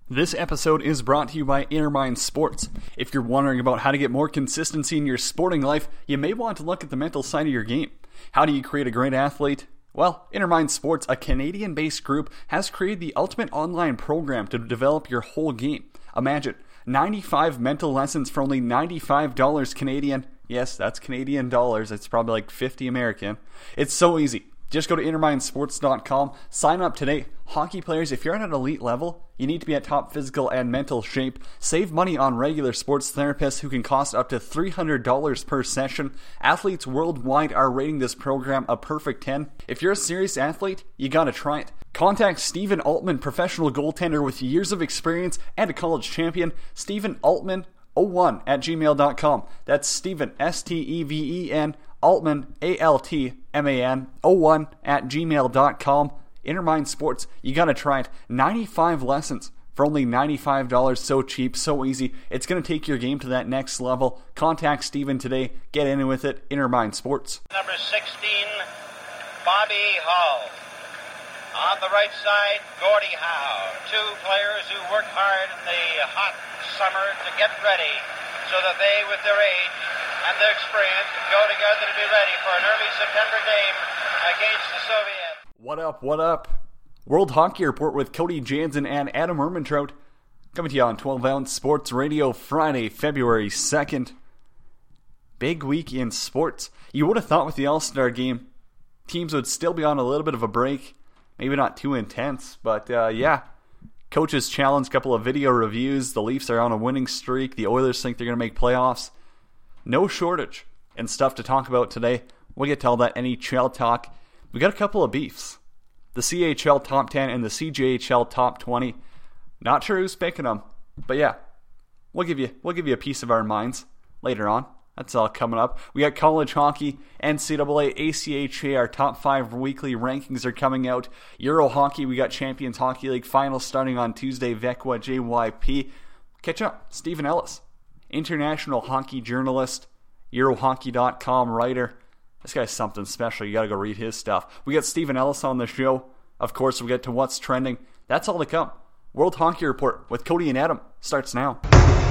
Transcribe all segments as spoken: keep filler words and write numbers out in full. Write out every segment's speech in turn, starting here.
This episode is brought to you by Innermind Sports. If you're wondering about how to get more consistency in your sporting life, you may want to look at the mental side of your game. How do you create a great athlete? Well, Innermind Sports, a Canadian-based group, has created the ultimate online program to develop your whole game. Imagine, ninety-five mental lessons for only ninety-five dollars Canadian. Yes, that's Canadian dollars. It's probably like fifty American. It's so easy. Just go to innermind sports dot com, sign up today. Hockey players, if you're at an elite level, you need to be at top physical and mental shape. Save money on regular sports therapists who can cost up to three hundred dollars per session. Athletes worldwide are rating this program a perfect ten. If you're a serious athlete, you gotta try it. Contact Stephen Altman, professional goaltender with years of experience and a college champion. Stephen Altman oh one at gmail dot com. That's Stephen, S T E V E N, Altman, A L T M A N, oh one at gmail dot com. Innermind Sports, you gotta try it. ninety-five lessons for only ninety-five dollars. So cheap, so easy. It's gonna take your game to that next level. Contact Steven today. Get in with it. Innermind Sports. Number sixteen, Bobby Hull. On the right side, Gordie Howe. Two players who work hard in the hot summer to get ready so that they, with their age and their experience, can go together to be ready for an early September game against the Soviets. What up, what up? World Hockey Report with Cody Jansen and Adam Ermintrout. Coming to you on twelve ounce Sports Radio, Friday, February second. Big week in sports. You would have thought with the All-Star game, teams would still be on a little bit of a break. Maybe not too intense, but uh, yeah. Coaches challenge, couple of video reviews. The Leafs are on a winning streak. The Oilers think they're going to make playoffs. No shortage and stuff to talk about today. We'll get to all that N H L talk. We got a couple of beefs. The C H L top ten and the C J H L top twenty. Not sure who's picking them, but yeah, we'll give you we'll give you a piece of our minds later on. That's all coming up. We got college hockey, N C double A, A C H A. Our top five weekly rankings are coming out. Euro hockey, we got Champions Hockey League finals starting on Tuesday. V E C W A, J Y P. Catch up. Stephen Ellis, international hockey journalist, Euro Hockey dot com writer. This guy's something special. You got to go read his stuff. We got Stephen Ellis on the show. Of course, we get to what's trending. That's all to come. World Hockey Report with Cody and Adam starts now.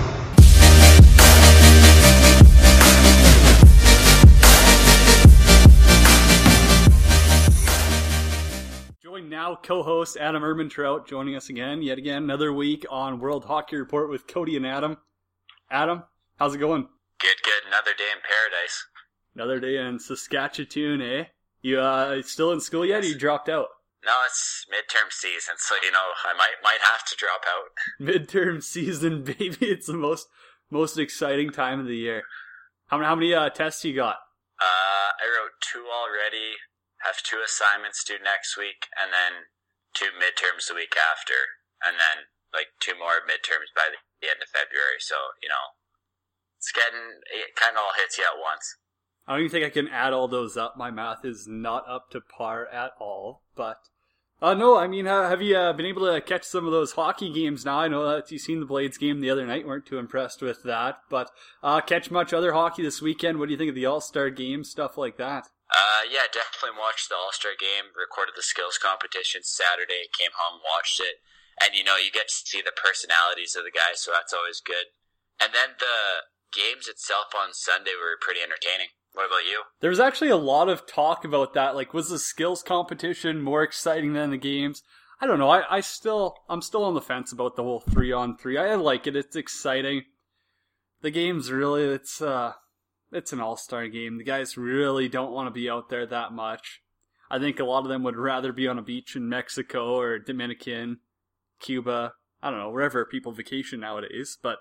Join now co-host Adam Ermintrout joining us again, yet again, another week on World Hockey Report with Cody and Adam. Adam, how's it going? Good, good. Another day in paradise. Another day in Saskatchewan, eh? You uh, still in school yet, or you dropped out? No, it's midterm season, so, you know, I might might have to drop out. Midterm season, baby. It's the most most exciting time of the year. How, how many uh, tests you got? Uh, I wrote two already, have two assignments due next week, and then two midterms the week after, and then, like, two more midterms by the, the end of February, so, you know, it's getting, it kind of all hits you at once. I don't even think I can add all those up. My math is not up to par at all. But, uh, no, I mean, uh, have you uh, been able to catch some of those hockey games now? I know that you've seen the Blades game the other night. Weren't too impressed with that. But uh, catch much other hockey this weekend? What do you think of the All-Star game, stuff like that? Uh, yeah, definitely watched the All-Star game, recorded the skills competition Saturday, came home, watched it. And, you know, you get to see the personalities of the guys, so that's always good. And then the games itself on Sunday were pretty entertaining. What about you? There was actually a lot of talk about that. Like, was the skills competition more exciting than the games? I don't know. I, I still, I'm still on the fence about the whole three on three. I like it. It's exciting. The games really, it's uh, it's an all-star game. The guys really don't want to be out there that much. I think a lot of them would rather be on a beach in Mexico or Dominican, Cuba. I don't know, wherever people vacation nowadays. But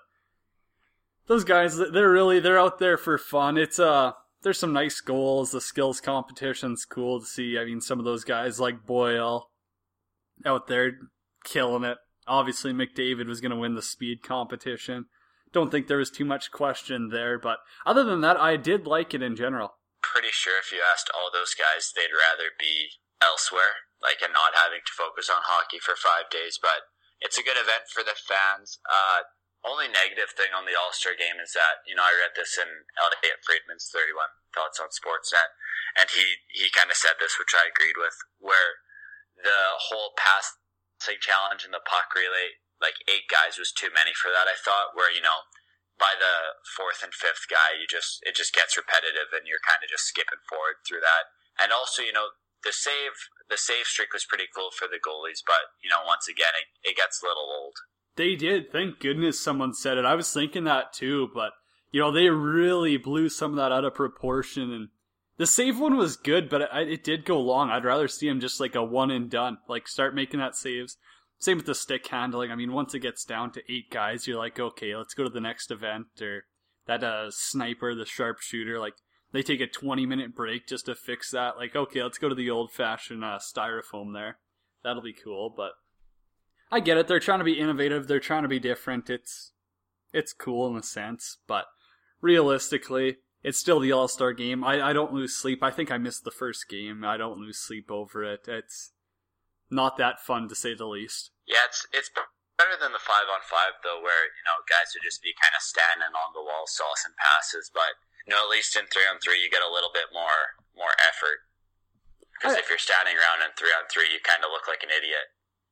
those guys, they're really, they're out there for fun. It's uh. There's some nice goals. The skills competition's cool to see. I mean, some of those guys like Boyle out there killing it. Obviously, McDavid was going to win the speed competition. Don't think there was too much question there. But other than that, I did like it in general. Pretty sure if you asked all those guys, they'd rather be elsewhere, like, and not having to focus on hockey for five days. But it's a good event for the fans. Uh, Only negative thing on the All-Star game is that, you know, I read this in Elliot Friedman's thirty-one Thoughts on Sportsnet, and he, he kind of said this, which I agreed with, where the whole passing challenge and the puck relay like eight guys was too many for that, I thought, where, you know, by the fourth and fifth guy, you just it just gets repetitive and you're kind of just skipping forward through that. And also, you know, the save the save streak was pretty cool for the goalies, but, you know, once again, it, it gets a little old. They did. Thank goodness someone said it. I was thinking that too, but, you know, they really blew some of that out of proportion. And the save one was good, but it, it did go long. I'd rather see him just like a one and done. Like, start making that saves. Same with the stick handling. I mean, once it gets down to eight guys, you're like, okay, let's go to the next event. Or that uh, sniper, the sharpshooter, like, they take a twenty-minute break just to fix that. Like, okay, let's go to the old-fashioned uh, styrofoam there. That'll be cool, but I get it. They're trying to be innovative. They're trying to be different. It's it's cool in a sense, but realistically, it's still the All-Star game. I, I don't lose sleep. I think I missed the first game. I don't lose sleep over it. It's not that fun, to say the least. Yeah, it's it's better than the five on five though, where, you know, guys would just be kind of standing on the wall, saucing passes. But, you know, at least in three on three, you get a little bit more more effort. Because if you're standing around in three on three, you kind of look like an idiot.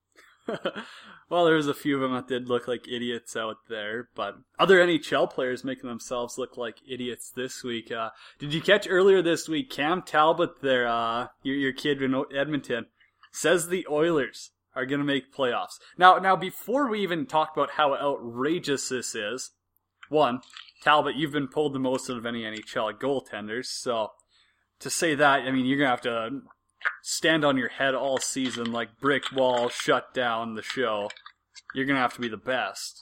Well, there was a few of them that did look like idiots out there, but other N H L players making themselves look like idiots this week. Uh, did you catch earlier this week, Cam Talbot there, uh, your, your kid in Edmonton, says the Oilers are going to make playoffs. Now, now, before we even talk about how outrageous this is, one, Talbot, you've been pulled the most out of any N H L goaltenders, so to say that, I mean, you're going to have to stand on your head all season like brick wall, shut down the show. You're going to have to be the best.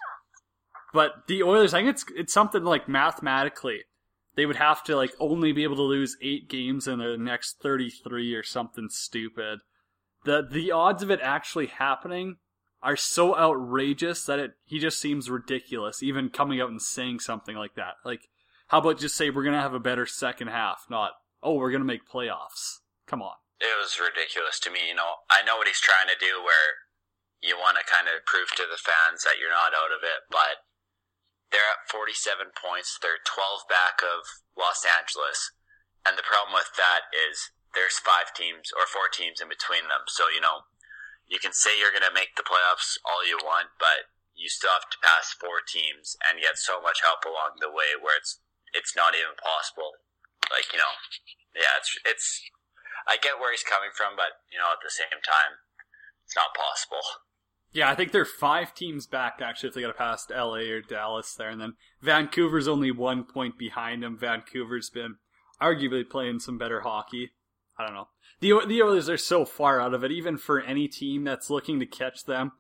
But the Oilers, I think it's it's something like mathematically, they would have to like only be able to lose eight games in their next thirty-three or something stupid. The the odds of it actually happening are so outrageous that it he just seems ridiculous, even coming out and saying something like that. Like, how about just say we're going to have a better second half, not, oh, we're going to make playoffs. Come on. It was ridiculous to me. You know, I know what he's trying to do, where you want to kind of prove to the fans that you're not out of it, but they're at forty-seven points. They're twelve back of Los Angeles, and the problem with that is there's five teams or four teams in between them. So, you know, you can say you're going to make the playoffs all you want, but you still have to pass four teams and get so much help along the way where it's it's not even possible. Like, you know, yeah, it's it's. I get where he's coming from, but, you know, at the same time, it's not possible. Yeah, I think they're five teams back, actually, if they got to pass L A or Dallas there. And then Vancouver's only one point behind them. Vancouver's been arguably playing some better hockey. I don't know. The, the Oilers are so far out of it, even for any team that's looking to catch them.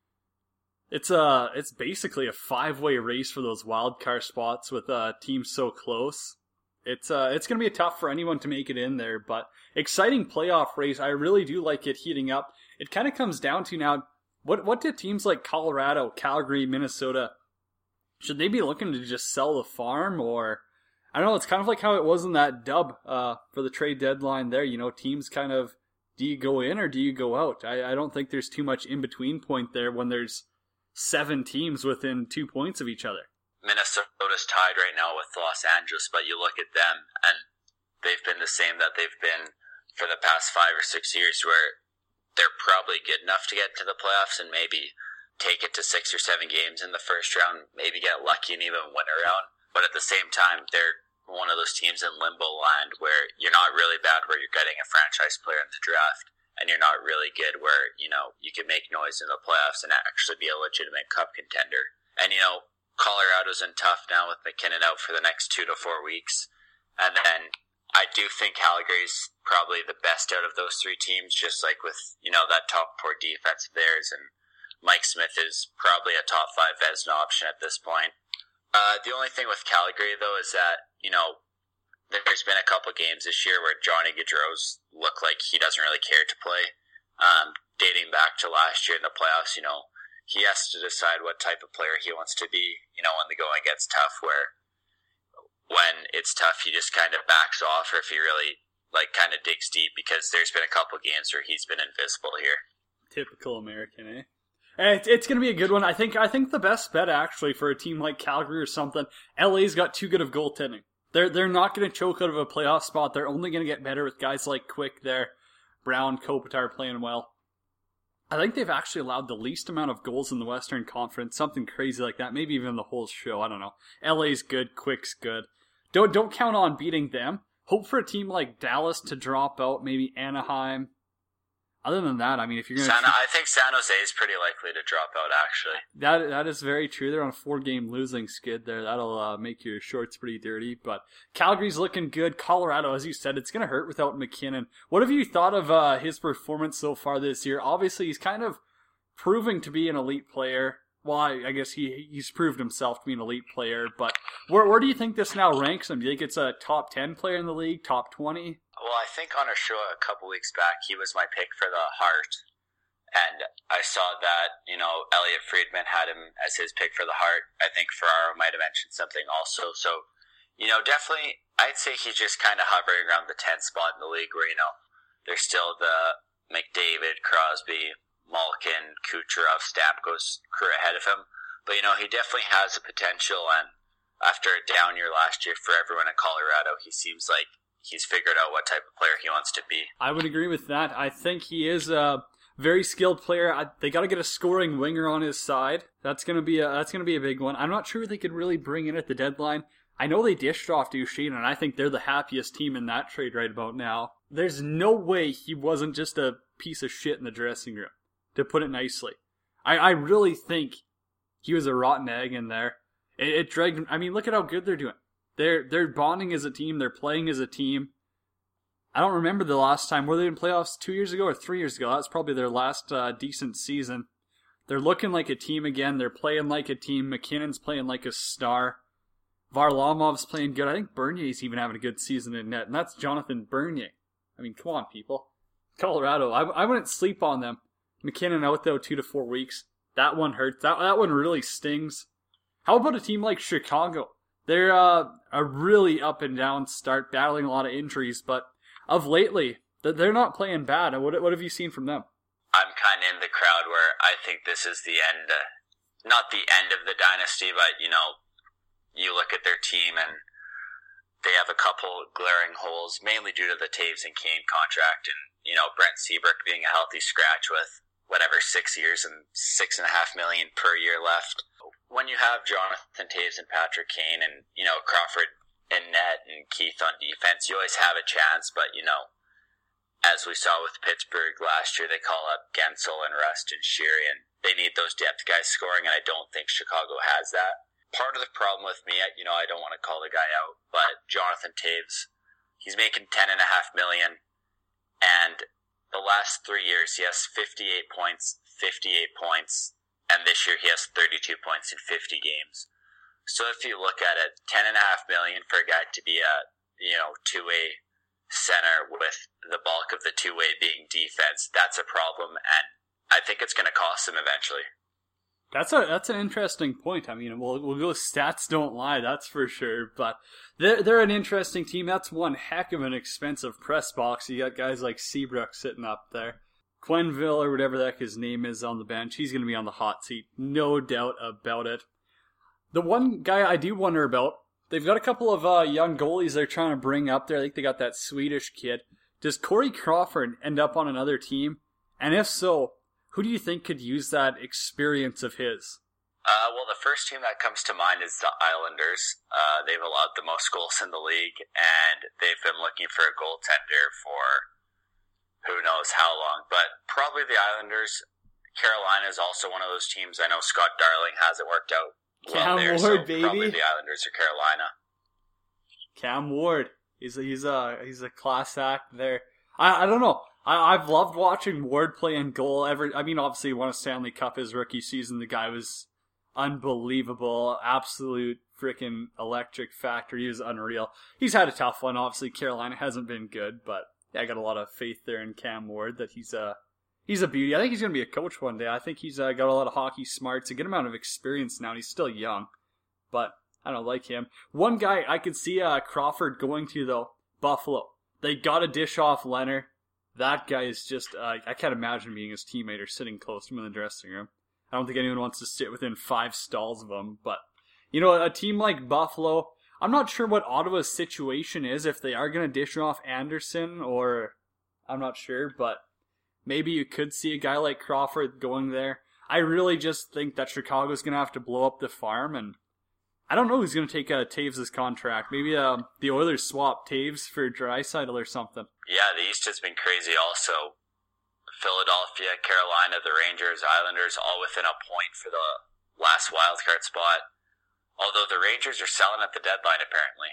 It's a, it's basically a five-way race for those wild card spots with uh, teams so close. It's uh, it's going to be tough for anyone to make it in there, but exciting playoff race. I really do like it heating up. It kind of comes down to now, what what do teams like Colorado, Calgary, Minnesota, should they be looking to just sell the farm? Or, I don't know, it's kind of like how it was in that dub uh, for the trade deadline there. You know, teams kind of, do you go in or do you go out? I, I don't think there's too much in-between point there when there's seven teams within two points of each other. Minnesota's tied right now with Los Angeles, but you look at them and they've been the same that they've been for the past five or six years, where they're probably good enough to get to the playoffs and maybe take it to six or seven games in the first round, maybe get lucky and even win a round. But at the same time, they're one of those teams in limbo land where you're not really bad where you're getting a franchise player in the draft, and you're not really good where, you know, you can make noise in the playoffs and actually be a legitimate cup contender. And, you know, Colorado's in tough now with McKinnon out for the next two to four weeks. And then I do think Calgary's probably the best out of those three teams, just like with, you know, that top four defense of theirs. And Mike Smith is probably a top five Vezina option at this point. Uh, the only thing with Calgary, though, is that, you know, there's been a couple games this year where Johnny Gaudreau's looked like he doesn't really care to play. Um, dating back to last year in the playoffs, you know, he has to decide what type of player he wants to be, you know, when the going gets tough, where when it's tough, he just kind of backs off, or if he really, like, kind of digs deep, because there's been a couple games where he's been invisible here. Typical American, eh? It's, it's going to be a good one. I think I think the best bet, actually, for a team like Calgary or something, L A's got too good of goaltending. They're, they're not going to choke out of a playoff spot. They're only going to get better with guys like Quick there, Brown, Kopitar playing well. I think they've actually allowed the least amount of goals in the Western Conference, something crazy like that. Maybe even the whole show. I don't know. L A's good, Quick's good. Don't don't count on beating them. Hope for a team like Dallas to drop out. Maybe Anaheim. Other than that, I mean, if you're going to... I think San Jose is pretty likely to drop out, actually. That That is very true. They're on a four-game losing skid there. That'll uh, make your shorts pretty dirty. But Calgary's looking good. Colorado, as you said, it's going to hurt without McKinnon. What have you thought of uh, his performance so far this year? Obviously, he's kind of proving to be an elite player. Well, I, I guess he he's proved himself to be an elite player. But where, where do you think this now ranks him? Do you think it's a top ten player in the league, top twenty? Well, I think on our show a couple weeks back, he was my pick for the Hart. And I saw that, you know, Elliot Friedman had him as his pick for the Hart. I think Ferraro might have mentioned something also. So, you know, definitely, I'd say he's just kind of hovering around the tenth spot in the league where, you know, there's still the McDavid, Crosby, Malkin, Kucherov, Stamkos crew ahead of him. But, you know, he definitely has a potential. And after a down year last year for everyone in Colorado, he seems like he's figured out what type of player he wants to be. I would agree with that. I think he is a very skilled player. I, they got to get a scoring winger on his side. That's gonna be a that's gonna be a big one. I'm not sure they could really bring in at the deadline. I know they dished off Duchesne, and I think they're the happiest team in that trade right about now. There's no way he wasn't just a piece of shit in the dressing room, to put it nicely. I, I really think he was a rotten egg in there. It, it dragged. I mean, look at how good they're doing. They're they're bonding as a team. They're playing as a team. I don't remember the last time. Were they in playoffs two years ago or three years ago? That's probably their last uh, decent season. They're looking like a team again. They're playing like a team. McKinnon's playing like a star. Varlamov's playing good. I think Bernier's even having a good season in net. And that's Jonathan Bernier. I mean, come on, people. Colorado, I, I wouldn't sleep on them. McKinnon out, though, two to four weeks. That one hurts. That, that one really stings. How about a team like Chicago? They're uh, a really up and down start, battling a lot of injuries, but of lately, they're not playing bad. What what have you seen from them? I'm kind of in the crowd where I think this is the end, uh, not the end of the dynasty, but, you know, you look at their team and they have a couple glaring holes, mainly due to the Taves and Kane contract and, you know, Brent Seabrook being a healthy scratch with whatever, six years and six and a half million per year left. When you have Jonathan Taves and Patrick Kane and, you know, Crawford and net and Keith on defense, you always have a chance. But, you know, as we saw with Pittsburgh last year, they call up Gensel and Rust and Sheary, and they need those depth guys scoring, and I don't think Chicago has that. Part of the problem with me, you know, I don't want to call the guy out, but Jonathan Taves, he's making ten and a half million, and the last three years he has fifty-eight points, fifty-eight points, and this year he has thirty-two points in fifty games. So if you look at it, ten and a half million for a guy to be a, you know, two-way center with the bulk of the two-way being defense, that's a problem, and I think it's going to cost him eventually. That's a that's an interesting point. I mean, we'll we'll go stats don't lie, that's for sure. But they're they're an interesting team. That's one heck of an expensive press box. You got guys like Seabrook sitting up there. Quenneville, or whatever the heck his name is, on the bench. He's going to be on the hot seat. No doubt about it. The one guy I do wonder about, they've got a couple of uh, young goalies they're trying to bring up there. I think they got that Swedish kid. Does Corey Crawford end up on another team? And if so, who do you think could use that experience of his? Uh, well, the first team that comes to mind is the Islanders. Uh, they've allowed the most goals in the league, and they've been looking for a goaltender for who knows how long, but probably the Islanders. Carolina is also one of those teams. I know Scott Darling hasn't worked out well Cam there, Ward, so baby. probably the Islanders or Carolina. Cam Ward, he's a, he's a he's a class act there. I I don't know. I I've loved watching Ward play in goal. Ever, I mean, obviously he won a Stanley Cup his rookie season. The guy was unbelievable, absolute freaking electric factor. He was unreal. He's had a tough one. Obviously, Carolina hasn't been good, but. I got a lot of faith there in Cam Ward that he's a he's a beauty. I think he's going to be a coach one day. I think he's uh, got a lot of hockey smarts, a good amount of experience now. And he's still young, but I don't like him. One guy I could see uh, Crawford going to though, Buffalo. They got to dish off Leonard. That guy is just uh, I can't imagine being his teammate or sitting close to him in the dressing room. I don't think anyone wants to sit within five stalls of him. But you know, a team like Buffalo. I'm not sure what Ottawa's situation is, if they are going to dish off Anderson, or I'm not sure, but maybe you could see a guy like Crawford going there. I really just think that Chicago's going to have to blow up the farm, and I don't know who's going to take uh, Taves' contract. Maybe uh, the Oilers swap Taves for Draisaitl or something. Yeah, the East has been crazy also. Philadelphia, Carolina, the Rangers, Islanders, all within a point for the last wildcard spot. Although the Rangers are selling at the deadline, apparently.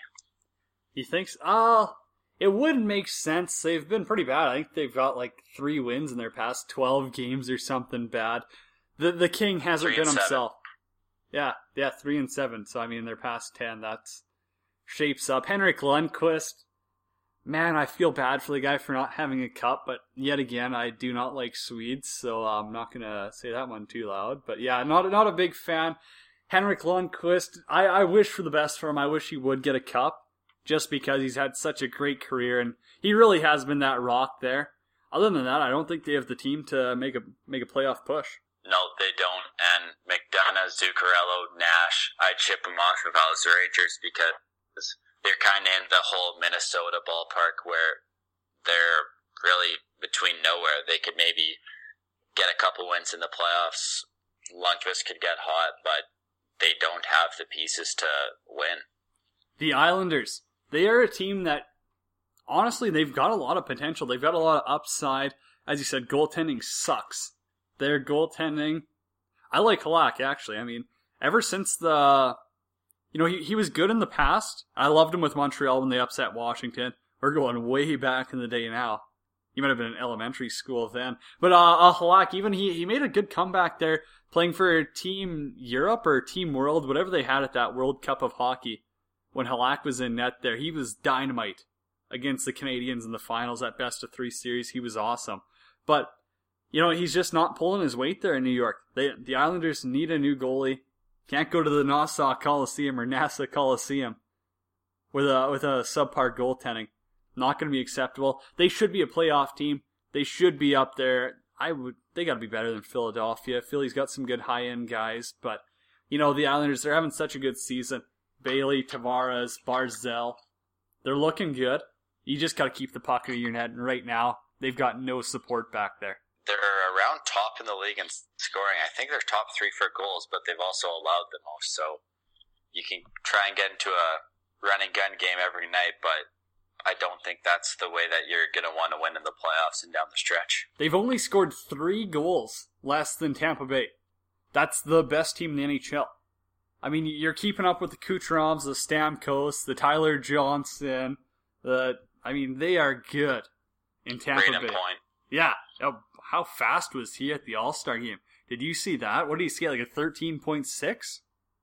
You think so? Uh, it wouldn't make sense. They've been pretty bad. I think they've got like three wins in their past twelve games or something bad. The the King hasn't been himself. Yeah, yeah, three and seven. So I mean, their past ten, that's shapes up. Henrik Lundqvist, man, I feel bad for the guy for not having a cup. But yet again, I do not like Swedes, so I'm not gonna say that one too loud. But yeah, not not a big fan. Henrik Lundqvist, I I wish for the best for him. I wish he would get a cup, just because he's had such a great career and he really has been that rock there. Other than that, I don't think they have the team to make a make a playoff push. No, they don't. And McDonough, Zuccarello, Nash, I'd ship them off if I was the Rangers because they're kind of in the whole Minnesota ballpark where they're really between nowhere. They could maybe get a couple wins in the playoffs. Lundqvist could get hot, but they don't have the pieces to win. The Islanders, they are a team that, honestly, they've got a lot of potential. They've got a lot of upside. As you said, goaltending sucks. Their goaltending, I like Halak, actually. I mean, ever since the, you know, he, he was good in the past. I loved him with Montreal when they upset Washington. We're going way back in the day now. He might have been in elementary school then. But uh, uh, Halak, even he, he made a good comeback there, playing for Team Europe or Team World, whatever they had at that World Cup of Hockey. When Halak was in net there, he was dynamite against the Canadians in the finals, that best of three series. He was awesome. But, you know, he's just not pulling his weight there in New York. They, the Islanders need a new goalie. Can't go to the Nassau Coliseum or NASA Coliseum with a, with a subpar goaltending. Not going to be acceptable. They should be a playoff team. They should be up there. I would. They got to be better than Philadelphia. Philly's got some good high-end guys, but, you know, the Islanders, they're having such a good season. Bailey, Tavares, Barzell, they're looking good. You just got to keep the puck in your net, and right now, they've got no support back there. They're around top in the league in scoring. I think they're top three for goals, but they've also allowed the most, so you can try and get into a run-and-gun game every night, but I don't think that's the way that you're going to want to win in the playoffs and down the stretch. They've only scored three goals less than Tampa Bay. That's the best team in the N H L. I mean, you're keeping up with the Kucherovs, the Stamkos, the Tyler Johnson. The I mean, they are good in Tampa Braden Bay. Point. Yeah. How fast was he at the All-Star game? Did you see that? What did he see, like a thirteen point six?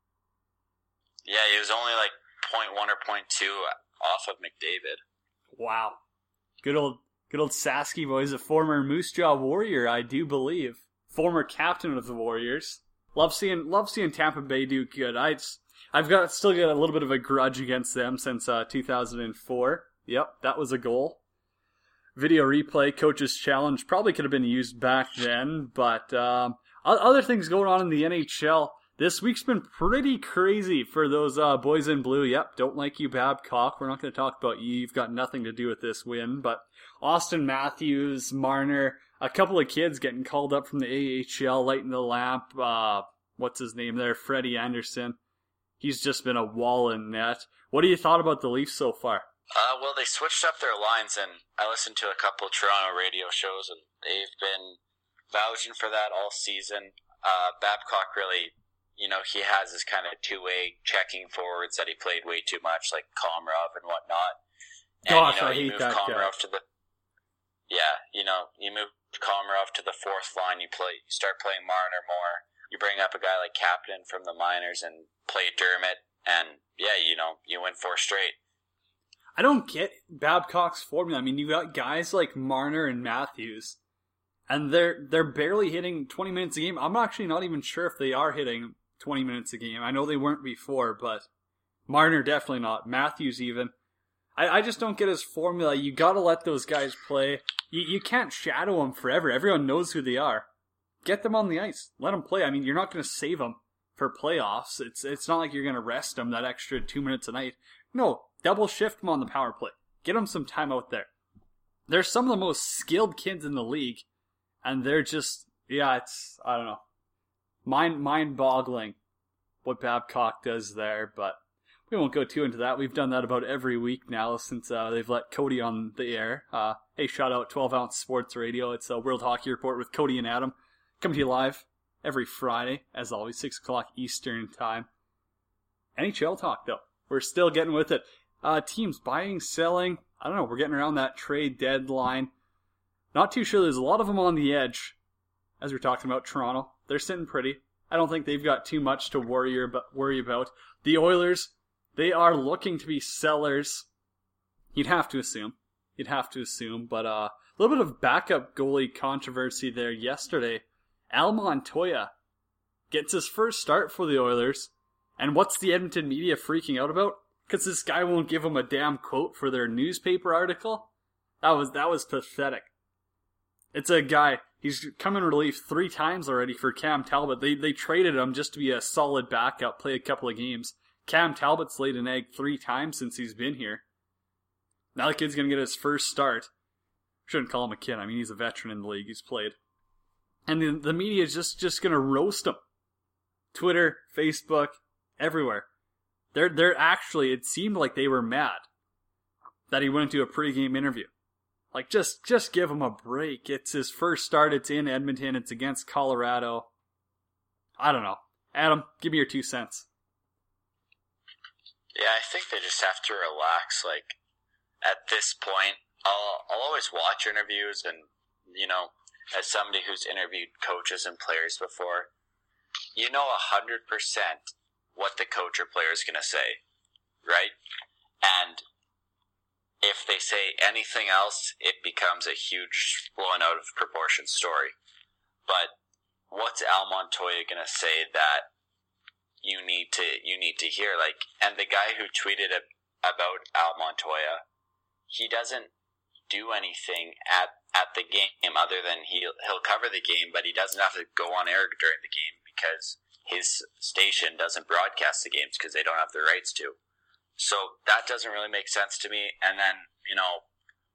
Yeah, he was only like point one or point two off of McDavid. Wow. Good old good old Sasky boys, a former Moose Jaw Warrior, I do believe. Former captain of the Warriors. Love seeing love seeing Tampa Bay do good. I just, I've got still got a little bit of a grudge against them since uh, two thousand four. Yep, that was a goal. Video replay, coach's challenge, probably could have been used back then, but um, other things going on in the N H L. This week's been pretty crazy for those uh, boys in blue. Yep, don't like you, Babcock. We're not going to talk about you. You've got nothing to do with this win. But Austin Matthews, Marner, a couple of kids getting called up from the A H L, lighting the lamp. Uh, what's his name there? Freddie Anderson. He's just been a wall in net. What do you thought about the Leafs so far? Uh, well, they switched up their lines, and I listened to a couple of Toronto radio shows, and they've been vouching for that all season. Uh, Babcock really... You know, he has his kind of two-way checking forwards that he played way too much, like Komarov and whatnot. And, Gosh, you know, I you hate move that Komarov guy. to the... Yeah, you know, you move Komarov to the fourth line, you play, you start playing Marner more. You bring up a guy like Captain from the minors and play Dermott, and, yeah, you know, you win four straight. I don't get Babcock's formula. I mean, you got guys like Marner and Matthews, and they're they're barely hitting twenty minutes a game. I'm actually not even sure if they are hitting twenty minutes a game. I know they weren't before, but Marner definitely not. Matthews even. I, I just don't get his formula. You gotta let those guys play. You, you can't shadow them forever. Everyone knows who they are. Get them on the ice. Let them play. I mean, you're not going to save them for playoffs. It's it's not like you're going to rest them that extra two minutes a night. No, double shift them on the power play. Get them some time out there. They're some of the most skilled kids in the league, And they're just, yeah, it's, I don't know, mind, mind-boggling what Babcock does there, but we won't go too into that. We've done that about every week now since uh, they've let Cody on the air. Uh, hey, shout out twelve ounce Sports Radio. It's a World Hockey Report with Cody and Adam. Coming to you live every Friday, as always, six o'clock Eastern Time. N H L talk, though. We're still getting with it. Uh, teams buying, selling. I don't know. We're getting around that trade deadline. Not too sure. There's a lot of them on the edge. As we're talking about Toronto, they're sitting pretty. I don't think they've got too much to worry about. Worry about. The Oilers, they are looking to be sellers. You'd have to assume. You'd have to assume. But uh, a little bit of backup goalie controversy there yesterday. Al Montoya gets his first start for the Oilers. And what's the Edmonton media freaking out about? Because this guy won't give them a damn quote for their newspaper article? That was that was pathetic. It's a guy, he's come in relief three times already for Cam Talbot. They they traded him just to be a solid backup, play a couple of games. Cam Talbot's laid an egg three times since he's been here. Now the kid's going to get his first start. Shouldn't call him a kid. I mean, he's a veteran in the league. He's played. And the, the media is just, just going to roast him. Twitter, Facebook, everywhere. They're they're actually, it seemed like they were mad that he went into a pregame interview. Like, just just give him a break. It's his first start. It's in Edmonton. It's against Colorado. I don't know. Adam, give me your two cents. Yeah, I think they just have to relax. Like, at this point, I'll, I'll always watch interviews, and, you know, as somebody who's interviewed coaches and players before, you know one hundred percent what the coach or player is going to say, right? And if they say anything else, it becomes a huge blown out of proportion story. But what's Al Montoya going to say that you need to you need to hear? Like, and the guy who tweeted about Al Montoya, he doesn't do anything at at the game other than he'll he'll cover the game, but he doesn't have to go on air during the game because his station doesn't broadcast the games because they don't have the rights to. So that doesn't really make sense to me. And then, you know,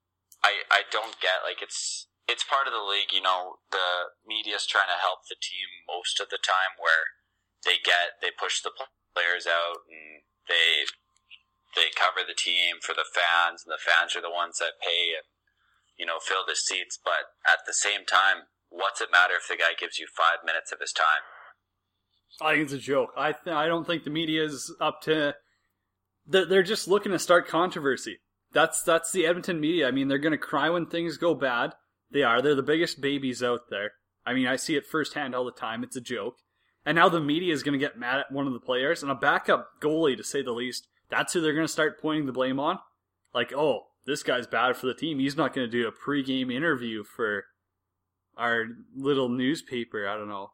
I I don't get, like, it's it's part of the league, you know, the media's trying to help the team most of the time, where they get they push the players out and they they cover the team for the fans, and the fans are the ones that pay and, you know, fill the seats. But at the same time, what's it matter if the guy gives you five minutes of his time? I think it's a joke. I th- I don't think the media is up to. They're they're just looking to start controversy. That's that's the Edmonton media. I mean, they're going to cry when things go bad. They are. They're the biggest babies out there. I mean, I see it firsthand all the time. It's a joke. And now the media is going to get mad at one of the players, and a backup goalie, to say the least. That's who they're going to start pointing the blame on. Like, oh, this guy's bad for the team. He's not going to do a pregame interview for our little newspaper. I don't know.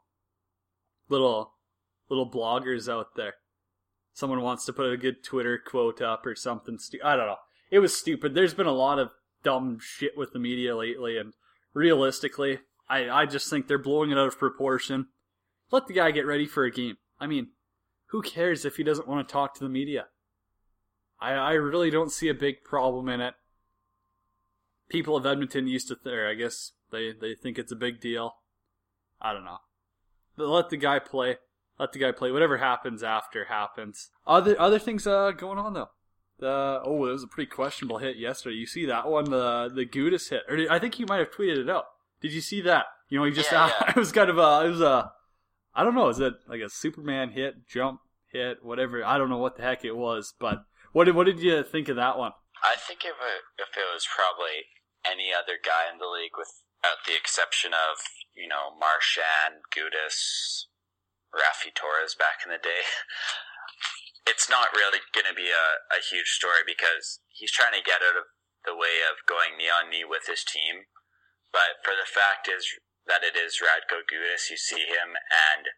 Little little bloggers out there. Someone wants to put a good Twitter quote up or something. Stu- I don't know. It was stupid. There's been a lot of dumb shit with the media lately, and realistically, I, I just think they're blowing it out of proportion. Let the guy get ready for a game. I mean, who cares if he doesn't want to talk to the media? I, I really don't see a big problem in it. People of Edmonton used to, th- I guess they, they think it's a big deal. I don't know. But let the guy play. Let the guy play. Whatever happens after happens. Other other things uh, going on though. The oh, it was a pretty questionable hit yesterday. You see that one, the the Gudas hit, or did, I think you might have tweeted it out. Did you see that? You know, he just yeah, uh, yeah. it was kind of a, it was a, I don't know, is it like a Superman hit, jump hit, whatever? I don't know what the heck it was, but what did what did you think of that one? I think if it, if it was probably any other guy in the league, with at the exception of, you know, Marchand, Gudas, Rafi Torres back in the day, it's not really going to be a, a huge story because he's trying to get out of the way of going knee on knee with his team. But for the fact is that it is Radko Gudas, you see him, and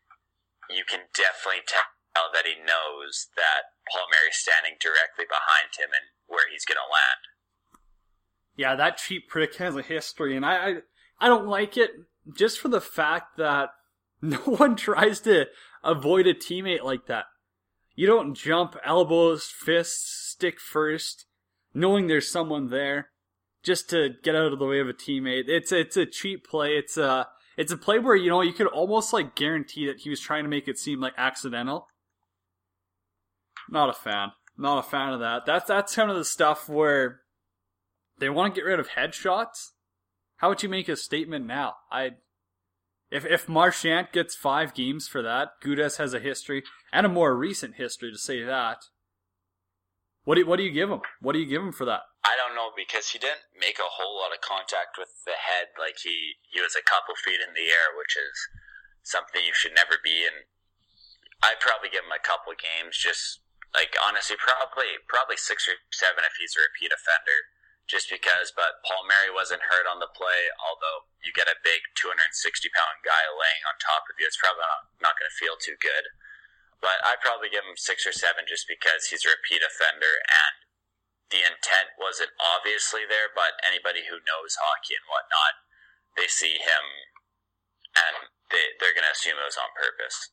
you can definitely tell that he knows that Palmieri's standing directly behind him and where he's going to land. Yeah, that cheap prick has a history, and I, I I don't like it just for the fact that no one tries to avoid a teammate like that. You don't jump elbows, fists, stick first, knowing there's someone there. just to get out of the way of a teammate. It's it's a cheap play. It's a it's a play where, you know, you could almost like guarantee that he was trying to make it seem like accidental. Not a fan. Not a fan of that. That's that's kind of the stuff where they want to get rid of headshots. How would you make a statement now? I if if Marchand gets five games for that, Gudas has a history and a more recent history to say that. What do you, what do you give him? What do you give him for that? I don't know, because he didn't make a whole lot of contact with the head. Like, he, he was a couple feet in the air, which is something you should never be. And I'd probably give him a couple games, just, like, honestly, probably probably six or seven if he's a repeat offender, just because. But Palmieri wasn't hurt on the play, although you get a big two hundred sixty pound guy laying on top of you, it's probably not, not going to feel too good. But I'd probably give him six or seven just because he's a repeat offender and the intent wasn't obviously there, but anybody who knows hockey and whatnot, they see him and they, they're going to assume it was on purpose.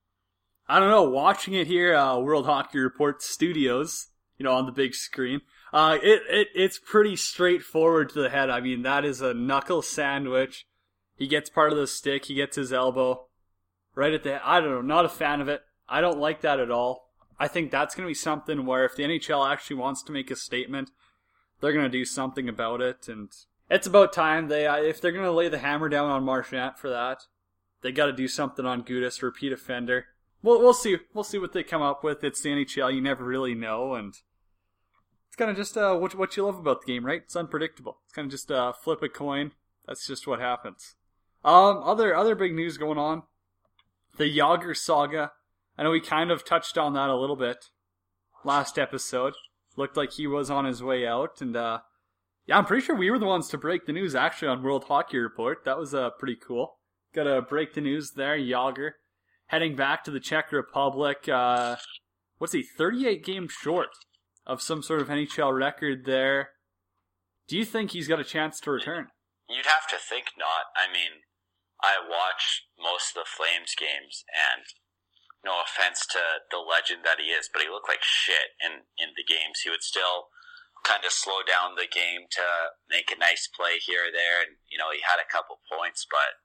I don't know, watching it here, uh, World Hockey Report Studios, you know, on the big screen, uh, it, it it's pretty straightforward to the head. I mean, that is a knuckle sandwich. He gets part of the stick, he gets his elbow right at the head. I don't know, not a fan of it. I don't like that at all. I think that's going to be something where if the N H L actually wants to make a statement, they're going to do something about it. And it's about time. They, if they're going to lay the hammer down on Marchand for that, they got to do something on Gudas, repeat offender. We'll, we'll see. We'll see what they come up with. It's the N H L. You never really know. And it's kind of just uh, what, what you love about the game, right? It's unpredictable. It's kind of just uh, flip a coin. That's just what happens. Um, other, other big news going on. The Jágr saga. I know we kind of touched on that a little bit last episode. Looked like he was on his way out. And uh, yeah, I'm pretty sure we were the ones to break the news actually on World Hockey Report. That was uh, pretty cool. Gotta break the news there. Jágr heading back to the Czech Republic. Uh, what's he, thirty-eight games short of some sort of N H L record there. Do you think he's got a chance to return? You'd have to think not. I mean, I watch most of the Flames games, and no offense to the legend that he is, but he looked like shit in, in the games. He would still kind of slow down the game to make a nice play here or there, and, you know, he had a couple points, but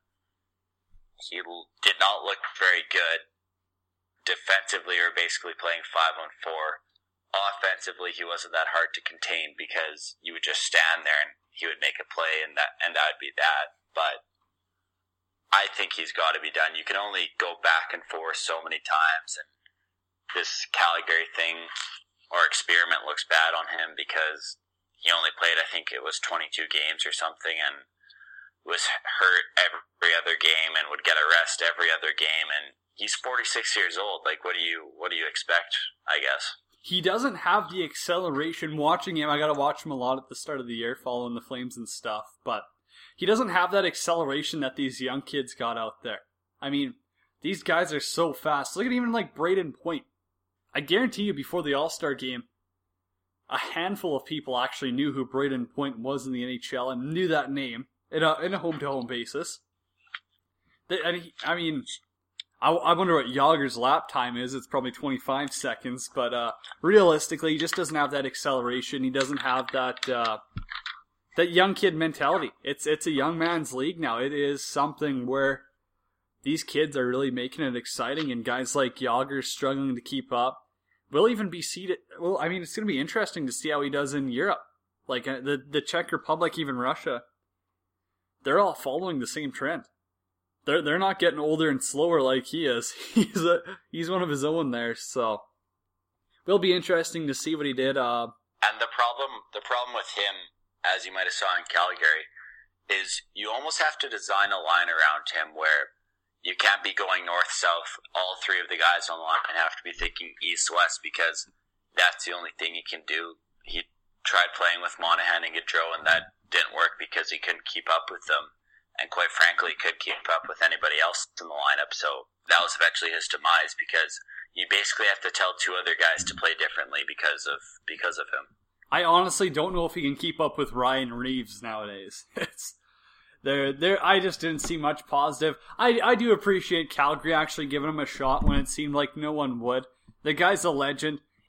he did not look very good. Defensively, we were basically playing five on four. Offensively, he wasn't that hard to contain because you would just stand there and he would make a play, and that and that would be that. But I think he's got to be done. You can only go back and forth so many times, and this Calgary thing or experiment looks bad on him because he only played, I think it was twenty-two games or something, and was hurt every other game and would get a rest every other game, and he's forty-six years old. Like, what do you what do you expect, I guess? He doesn't have the acceleration. Watching him, I got to watch him a lot at the start of the year, following the Flames and stuff, but he doesn't have that acceleration that these young kids got out there. I mean, these guys are so fast. Look at even like Braden Point. I guarantee you before the All-Star game, a handful of people actually knew who Braden Point was in the N H L and knew that name in a, in a home-to-home basis. They, and he, I mean, I, I wonder what Jágr's lap time is. It's probably twenty-five seconds, but uh, realistically, he just doesn't have that acceleration. He doesn't have that... Uh, That young kid mentality. It's it's a young man's league now. It is something where these kids are really making it exciting, and guys like Jágr struggling to keep up. Will even be seated. Well, I mean, it's going to be interesting to see how he does in Europe. Like uh, the the Czech Republic, even Russia. They're all following the same trend. They're they're not getting older and slower like he is. He's a he's one of his own there. So will be interesting to see what he did. Uh, and the problem the problem with him, as you might have saw in Calgary, is you almost have to design a line around him where you can't be going north-south. All three of the guys on the line have to be thinking east-west because that's the only thing he can do. He tried playing with Monahan and Gaudreau, and that didn't work because he couldn't keep up with them. And quite frankly, could keep up with anybody else in the lineup. So that was eventually his demise because you basically have to tell two other guys to play differently because of because of him. I honestly don't know if he can keep up with Ryan Reeves nowadays. It's there, there. I just didn't see much positive. I, I do appreciate Calgary actually giving him a shot when it seemed like no one would. The guy's a legend.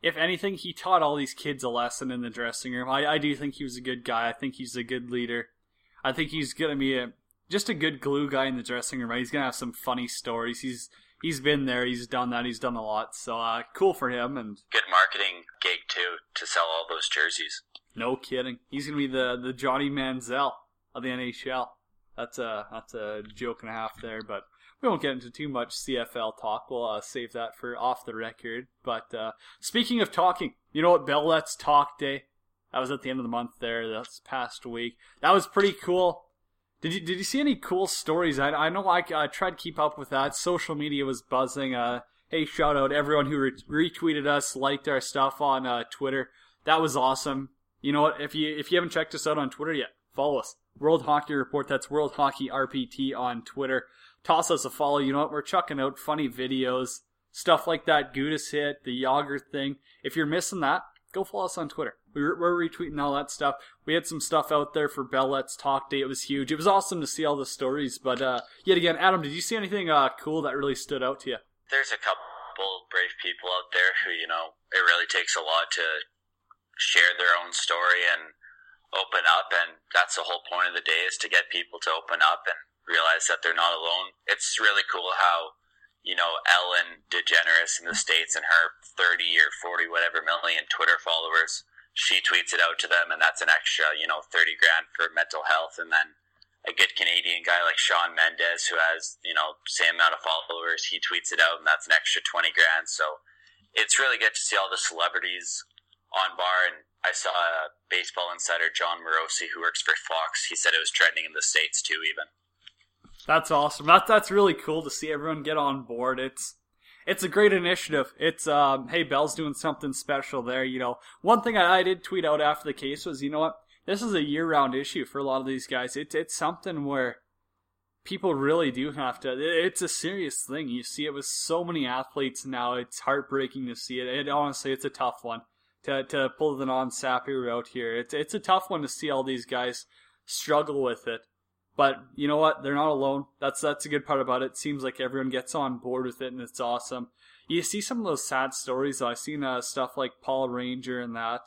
if anything, he taught all these kids a lesson in the dressing room. I, I do think he was a good guy. I think he's a good leader. I think he's going to be a, just a good glue guy in the dressing room. Right? He's going to have some funny stories. He's He's been there. He's done that. He's done a lot. So uh, cool for him. And good marketing gig, too, to sell all those jerseys. No kidding. He's going to be the, the Johnny Manziel of the N H L. That's a, that's a joke and a half there, but we won't get into too much C F L talk. We'll uh, save that for off the record. But uh, speaking of talking, you know what? Bell Let's Talk Day. That was at the end of the month there, this past week. That was pretty cool. Did you did you see any cool stories? I, I know I, I tried to keep up with that. Social media was buzzing. Uh, hey, shout out everyone who re- retweeted us, liked our stuff on uh, Twitter. That was awesome. You know what? If you if you haven't checked us out on Twitter yet, follow us. World Hockey Report. That's World Hockey R P T on Twitter. Toss us a follow. You know what? We're chucking out funny videos, stuff like that Gudis hit, the Yager thing. If you're missing that, go follow us on Twitter. We're, we're retweeting all that stuff. We had some stuff out there for Bell Let's Talk Day. It was huge. It was awesome to see all the stories. But uh, yet again, Adam, did you see anything uh, cool that really stood out to you? There's a couple brave people out there who, you know, it really takes a lot to share their own story and open up. And that's the whole point of the day, is to get people to open up and realize that they're not alone. It's really cool how, you know, Ellen DeGeneres in the States and her thirty or forty whatever million Twitter followers, she tweets it out to them, and that's an extra, you know, thirty grand for mental health. And then a good Canadian guy like Shawn Mendes, who has, you know, same amount of followers, he tweets it out, and that's an extra twenty grand. So it's really good to see all the celebrities on bar. And I saw a baseball insider, John Morosi, who works for Fox. He said it was trending in the States too, even. That's awesome. That's that's really cool to see everyone get on board. It's it's a great initiative. It's um, hey, Bell's doing something special there. You know, one thing I, I did tweet out after the case was, you know what, this is a year-round issue for a lot of these guys. It's it's something where people really do have to. It's a serious thing. You see it with so many athletes now. It's heartbreaking to see it. It honestly, it's a tough one to to pull the non-sappy route here. It's it's a tough one to see all these guys struggle with it. But you know what? They're not alone. That's that's a good part about it. It seems like everyone gets on board with it, and it's awesome. You see some of those sad stories, though. I've seen uh, stuff like Paul Ranger and that.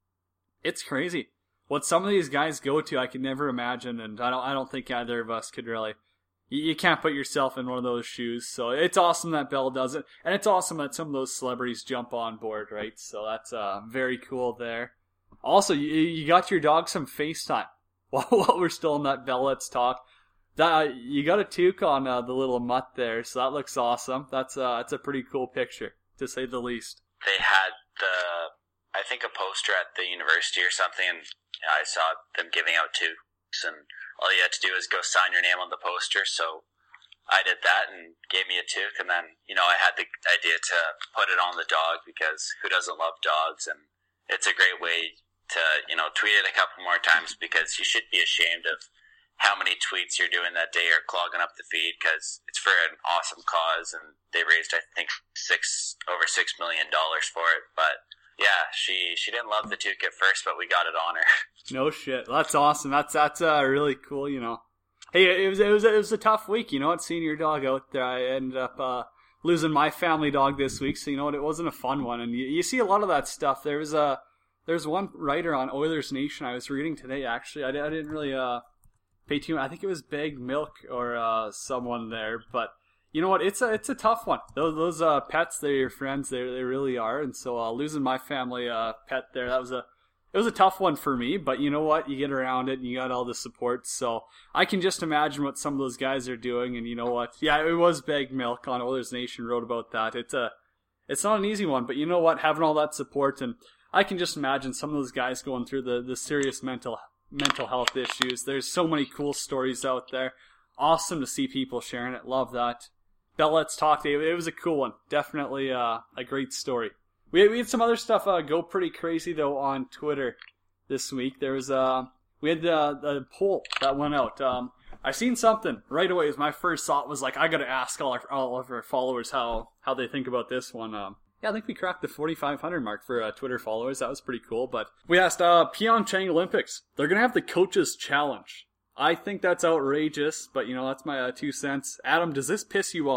It's crazy. What some of these guys go to, I can never imagine, and I don't I don't think either of us could really. You, you can't put yourself in one of those shoes. So it's awesome that Bell does it, and it's awesome that some of those celebrities jump on board, right? So that's uh, very cool there. Also, you, you got your dog some FaceTime. While we're still in that Bell Let's Talk, that you got a toque on uh, the little mutt there, so that looks awesome. That's uh, that's a pretty cool picture, to say the least. They had the, I think, a poster at the university or something, and you know, I saw them giving out toques, and all you had to do is go sign your name on the poster. So I did that and gave me a toque, and then you know I had the idea to put it on the dog, because who doesn't love dogs? And it's a great way to, you know, tweet it a couple more times, because you should be ashamed of how many tweets you're doing that day or clogging up the feed, because it's for an awesome cause, and they raised, I think, six over six million dollars for it. But yeah, she she didn't love the toque at first, but we got it on her. No shit, that's awesome. That's that's uh, really cool. You know, hey, it was it was it was a tough week. You know what, seeing your dog out there, I ended up uh, losing my family dog this week. So you know what, it wasn't a fun one, and you, you see a lot of that stuff. There was a There's one writer on Oilers Nation I was reading today, actually. I, I didn't really uh, pay too much. I think it was Big Milk or uh, someone there. But you know what? It's a it's a tough one. Those those uh, pets, they're your friends. They they really are. And so uh, losing my family uh, pet there, that was a it was a tough one for me. But you know what? You get around it, and you got all the support. So I can just imagine what some of those guys are doing. And you know what? Yeah, it was Big Milk on Oilers Nation wrote about that. It's a it's not an easy one, but you know what? Having all that support, and I can just imagine some of those guys going through the, the serious mental mental health issues. There's so many cool stories out there. Awesome to see people sharing it. Love that. Bell Let's Talk Day. It was a cool one. Definitely uh, a great story. We had, we had some other stuff uh, go pretty crazy, though, on Twitter this week. There was uh, we had the, the poll that went out. Um, I seen something right away. My first thought was like, I got to ask all, our, all of our followers how, how they think about this one. Um, Yeah, I think we cracked the forty-five hundred mark for uh, Twitter followers. That was pretty cool. But we asked uh, Pyeongchang Olympics. They're going to have the coaches challenge. I think that's outrageous, but, you know, that's my uh, two cents. Adam, does this piss you off?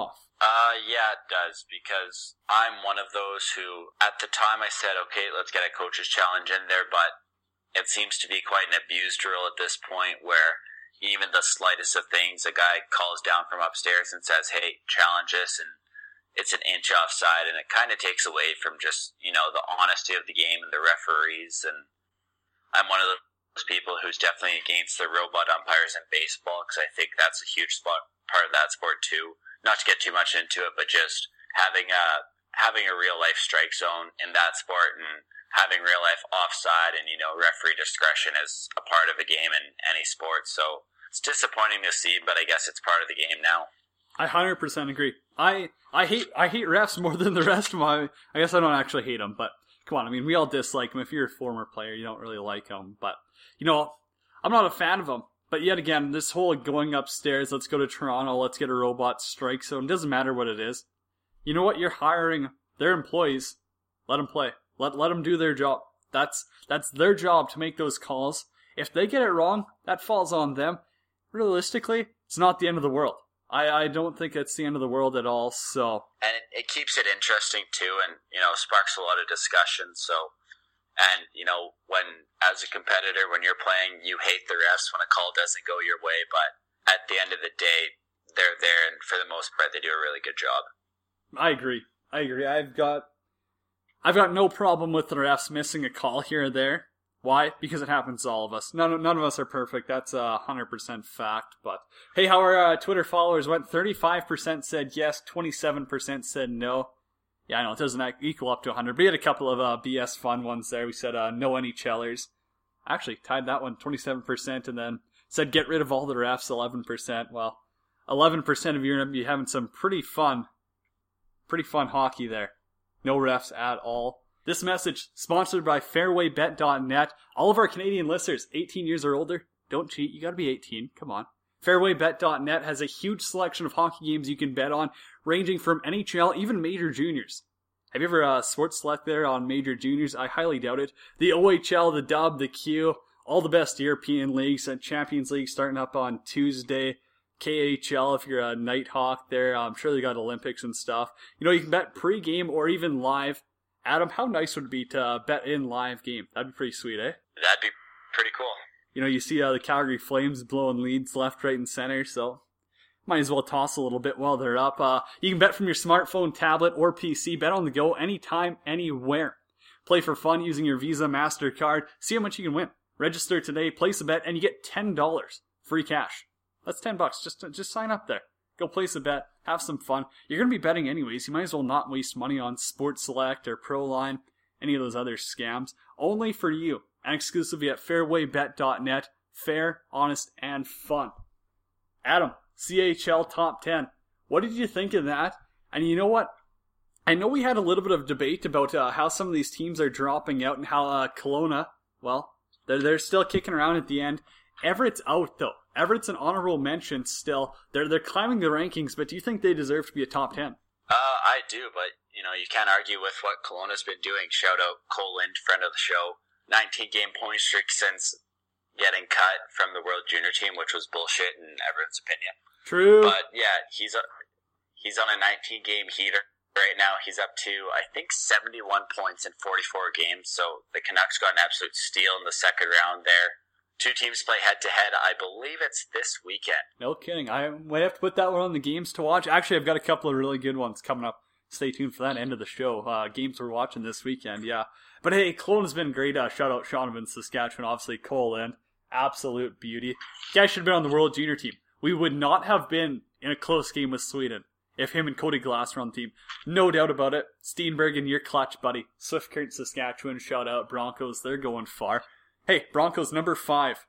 Uh, yeah, it does, because I'm one of those who, at the time I said, okay, let's get a coach's challenge in there, but it seems to be quite an abused drill at this point where even the slightest of things, a guy calls down from upstairs and says, hey, challenge us, and it's an inch offside, and it kind of takes away from just, you know, the honesty of the game and the referees, and I'm one of those people who's definitely against the robot umpires in baseball, because I think that's a huge spot, part of that sport too. Not to get too much into it, but just having a having a real life strike zone in that sport and having real life offside and, you know, referee discretion is a part of the game in any sport. So it's disappointing to see, but I guess it's part of the game now. I one hundred percent agree. I I hate I hate refs more than the rest of my. I guess I don't actually hate them, but come on. I mean, we all dislike them. If you're a former player, you don't really like them. But you know, I'm not a fan of them. But yet again, this whole going upstairs, let's go to Toronto, let's get a robot strike zone, doesn't matter what it is. You know what? You're hiring their employees. Let them play. Let let them do their job. That's that's their job to make those calls. If they get it wrong, that falls on them. Realistically, it's not the end of the world. I, I don't think it's the end of the world at all, so... And it, it keeps it interesting, too, and, you know, sparks a lot of discussion, so... And, you know, when, as a competitor, when you're playing, you hate the refs when a call doesn't go your way, but at the end of the day, they're there, and for the most part, they do a really good job. I agree. I agree. I've got, I've got no problem with the refs missing a call here or there. Why? Because it happens to all of us. None, none of us are perfect. That's a one hundred percent fact. But, hey, how our uh, Twitter followers went? thirty-five percent said yes, twenty-seven percent said no. Yeah, I know, it doesn't equal up to one hundred. But we had a couple of uh, B S fun ones there. We said uh, no any chellers. Actually, tied that one, twenty-seven percent. And then said get rid of all the refs, eleven percent. Well, eleven percent of you are going to be having some pretty fun, pretty fun hockey there. No refs at all. This message, sponsored by fairway bet dot net. All of our Canadian listeners, eighteen years or older, don't cheat. You got to be eighteen. Come on. fairway bet dot net has a huge selection of hockey games you can bet on, ranging from N H L, even major juniors. Have you ever uh, sports select there on major juniors? I highly doubt it. The O H L, the Dub, the Q, all the best European leagues, and Champions League starting up on Tuesday. K H L, if you're a Nighthawk there, I'm sure they got Olympics and stuff. You know, you can bet pre-game or even live. Adam, how nice would it be to uh, bet in live game? That'd be pretty sweet, eh? That'd be pretty cool. You know, you see uh, the Calgary Flames blowing leads left, right, and center, so might as well toss a little bit while they're up. Uh, you can bet from your smartphone, tablet, or P C. Bet on the go, anytime, anywhere. Play for fun using your Visa, MasterCard. See how much you can win. Register today, place a bet, and you get ten dollars free cash. That's ten bucks. Just, just sign up there. Go place a bet. Have some fun. You're going to be betting anyways. You might as well not waste money on Sports Select or Proline, any of those other scams. Only for you. And exclusively at fairway bet dot net. Fair, honest, and fun. Adam, C H L Top ten. What did you think of that? And you know what? I know we had a little bit of debate about uh, how some of these teams are dropping out and how uh, Kelowna, well, they're, they're still kicking around at the end. Everett's out, though. Everett's an honorable mention still. They're they're climbing the rankings, but do you think they deserve to be a top ten? Uh, I do, but, you know, you can't argue with what Kelowna's been doing. Shout out Cole Lind, friend of the show. nineteen-game point streak since getting cut from the World Junior team, which was bullshit in everyone's opinion. True. But, yeah, he's a, he's on a nineteen-game heater right now. He's up to, I think, seventy-one points in forty-four games, so the Canucks got an absolute steal in the second round there. Two teams play head-to-head. I believe it's this weekend. No kidding. I might have to put that one on the games to watch. Actually, I've got a couple of really good ones coming up. Stay tuned for that end of the show. Uh, games we're watching this weekend, yeah. But hey, Kelowna's been great. Uh, shout out Shaunavon, Saskatchewan. Obviously, Cole Lind. Absolute beauty. Guy should have been on the World Junior team. We would not have been in a close game with Sweden if him and Cody Glass were on the team. No doubt about it. Steenberg and your clutch, buddy. Swift Current, Saskatchewan. Shout out Broncos. They're going far. Hey, Broncos number five.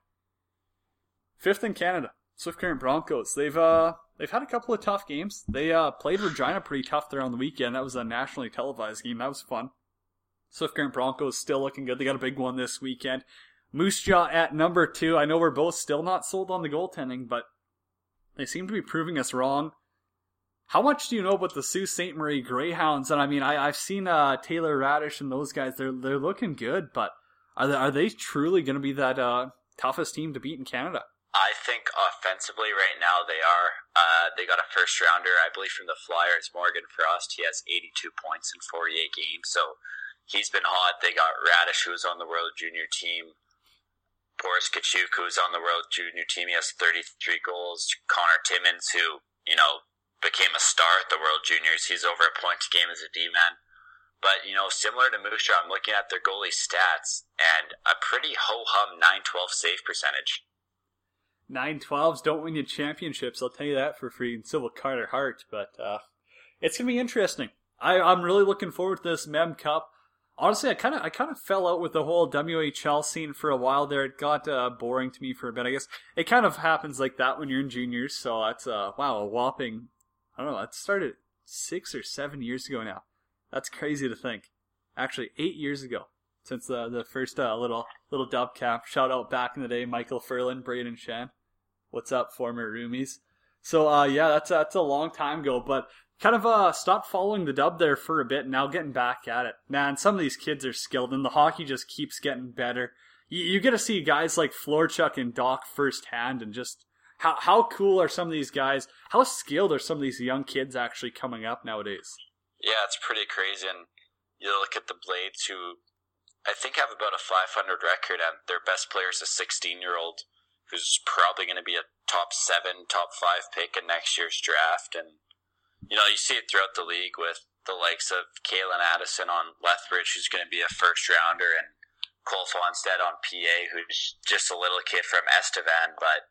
Fifth in Canada. Swift Current Broncos. They've uh they've had a couple of tough games. They uh played Regina pretty tough there on the weekend. That was a nationally televised game. That was fun. Swift Current Broncos still looking good. They got a big one this weekend. Moose Jaw at number two. I know we're both still not sold on the goaltending, but they seem to be proving us wrong. How much do you know about the Sault Ste. Marie Greyhounds? And I mean, I, I've seen uh, Taylor Radish and those guys. They're they're looking good, but are they, are they truly going to be that uh, toughest team to beat in Canada? I think offensively right now they are. Uh, they got a first rounder, I believe, from the Flyers, Morgan Frost. He has eighty-two points in forty-eight games, so he's been hot. They got Radish, who's on the World Junior team. Boris Kachuk, who's on the World Junior team. He has thirty-three goals. Connor Timmins, who, you know, became a star at the World Juniors. He's over a point a game as a D-man. But, you know, similar to Moose Jaw, I'm looking at their goalie stats, and a pretty ho-hum nine twelve save percentage. nine twelves don't win you championships, I'll tell you that for free, and so will Carter Hart. But uh, it's going to be interesting. I, I'm really looking forward to this Mem Cup. Honestly, I kind of I kind of fell out with the whole W H L scene for a while there. It got uh, boring to me for a bit. I guess it kind of happens like that when you're in juniors. So that's uh, wow, a whopping, I don't know, that started six or seven years ago now. That's crazy to think. Actually, eight years ago since the the first uh, little little dub cap. Shout out back in the day, Michael Furlan, Braden Shan. What's up, former roomies? So uh, yeah, that's that's a long time ago, but. Kind of uh, stopped following the dub there for a bit, and now getting back at it. Man, some of these kids are skilled, and the hockey just keeps getting better. You, you get to see guys like Florchuk and Doc firsthand, and just how how cool are some of these guys? How skilled are some of these young kids actually coming up nowadays? Yeah, it's pretty crazy, and you look at the Blades, who I think have about a five hundred record, and their best player is a sixteen-year-old who's probably going to be a top seven, top five pick in next year's draft, and you know, you see it throughout the league with the likes of Kalen Addison on Lethbridge, who's going to be a first-rounder, and Cole Fonstead on P A, who's just a little kid from Estevan, but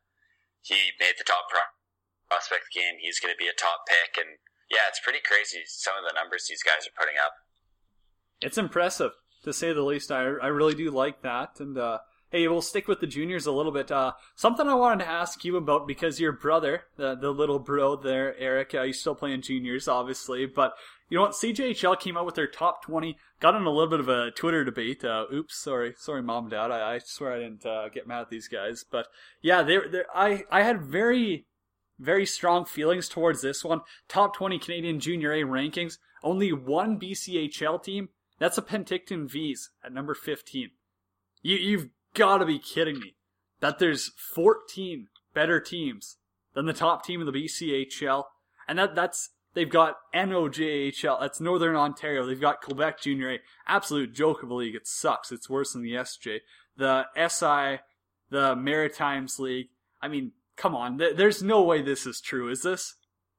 he made the top prospect game. He's going to be a top pick, and yeah, it's pretty crazy, some of the numbers these guys are putting up. It's impressive, to say the least. I, I really do like that, and uh, hey, we'll stick with the juniors a little bit. Uh, something I wanted to ask you about, because your brother, the, the little bro there, Eric, uh, he's still playing juniors, obviously. But you know what? C J H L came out with their top twenty. Got in a little bit of a Twitter debate. Uh, oops, sorry, sorry, mom, dad. I, I swear I didn't uh, get mad at these guys. But yeah, they, they, I, I had very, very strong feelings towards this one. Top twenty Canadian Junior A rankings. Only one B C H L team. That's the Penticton V's at number fifteen. You, you've gotta be kidding me that there's fourteen better teams than the top team in the B C H L, and that that's they've got N O J H L, that's Northern Ontario, they've got Quebec Junior A, absolute joke of a league. It sucks. It's worse than the S J, the S I, the Maritimes League. I mean, come on, th- there's no way this is true, is this?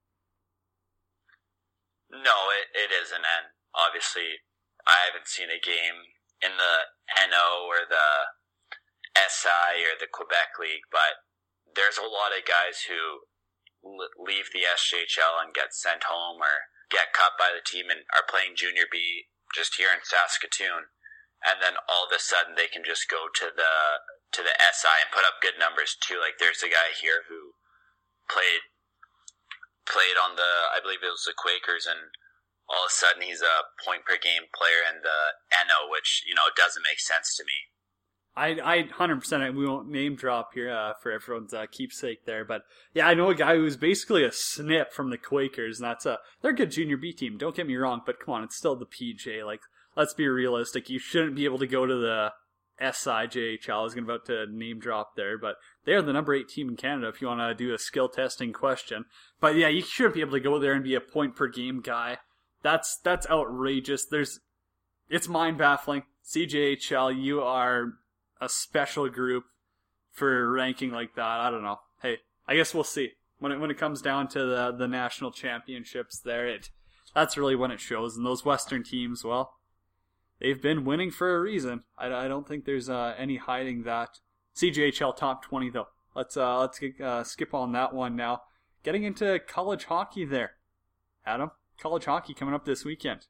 No, it, it isn't, and obviously I haven't seen a game in the N O or the S I or the Quebec League, but there's a lot of guys who l- leave the S J H L and get sent home or get cut by the team and are playing Junior B just here in Saskatoon, and then all of a sudden they can just go to the to the S I and put up good numbers too. Like there's a guy here who played played on the, I believe it was the Quakers, and all of a sudden he's a point per game player in the N O, which, you know, doesn't make sense to me. I, I one hundred percent, we won't name drop here uh, for everyone's uh, keepsake there, but yeah, I know a guy who's basically a snip from the Quakers, and that's a, they're a good Junior B team, don't get me wrong, but come on, it's still the P J, like, let's be realistic, you shouldn't be able to go to the S I J H L, I was about to name drop there, but they are the number eight team in Canada if you want to do a skill testing question, but yeah, you shouldn't be able to go there and be a point per game guy, that's, that's outrageous, there's, it's mind baffling, C J H L, you are a special group for ranking like that. I don't know. Hey, I guess we'll see when it when it comes down to the the national championships. There, it that's really when it shows. And those Western teams, well, they've been winning for a reason. I, I don't think there's uh, any hiding that. C J H L top twenty though. Let's uh let's get, uh, skip on that one now. Getting into college hockey there, Adam. College hockey coming up this weekend.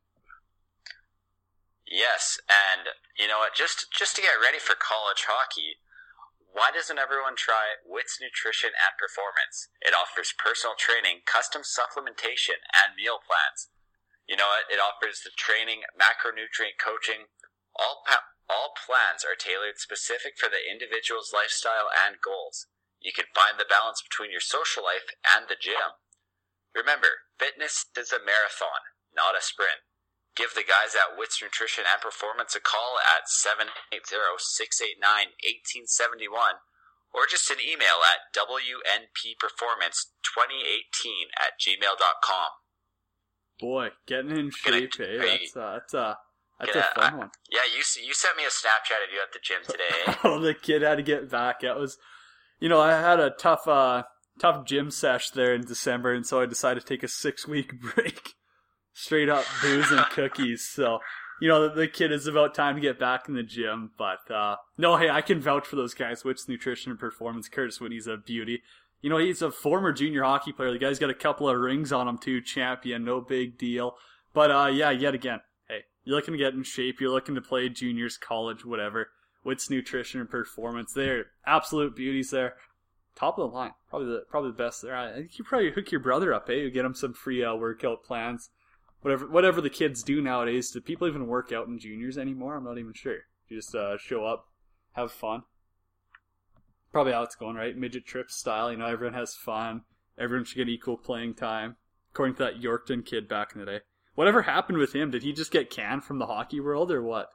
Yes, and you know what, just just to get ready for college hockey, why doesn't everyone try Wits Nutrition and Performance? It offers personal training, custom supplementation, and meal plans. You know what, it offers the training, macronutrient coaching. All pa- all plans are tailored specific for the individual's lifestyle and goals. You can find the balance between your social life and the gym. Remember, fitness is a marathon, not a sprint. Give the guys at Wits Nutrition and Performance a call at seven eight zero, six eight nine, one eight seven one or just an email at w n p performance twenty eighteen at gmail dot com. Boy, getting in shape, gonna, eh? That's, uh, that's, uh, that's gonna, a fun uh, one. Yeah, you you sent me a Snapchat of you at the gym today. Eh? Oh, the kid had to get back. It was, you know, I had a tough, uh, tough gym sesh there in December, and so I decided to take a six-week break. Straight up booze and cookies. So, you know, the, the kid is about time to get back in the gym. But, uh, no, hey, I can vouch for those guys. Wits Nutrition and Performance. Curtis Whitney's a beauty. You know, he's a former junior hockey player. The guy's got a couple of rings on him, too. Champion, no big deal. But, uh, yeah, yet again, hey, you're looking to get in shape. You're looking to play juniors, college, whatever. Wits Nutrition and Performance. They're absolute beauties there. Top of the line. Probably the probably the best there. I think you probably hook your brother up, eh? You get him some free uh, workout plans. Whatever whatever the kids do nowadays. Do people even work out in juniors anymore? I'm not even sure. You just uh, show up, have fun. Probably how it's going, right? Midget trip style. You know, everyone has fun. Everyone should get equal playing time. According to that Yorkton kid back in the day. Whatever happened with him? Did he just get canned from the hockey world or what?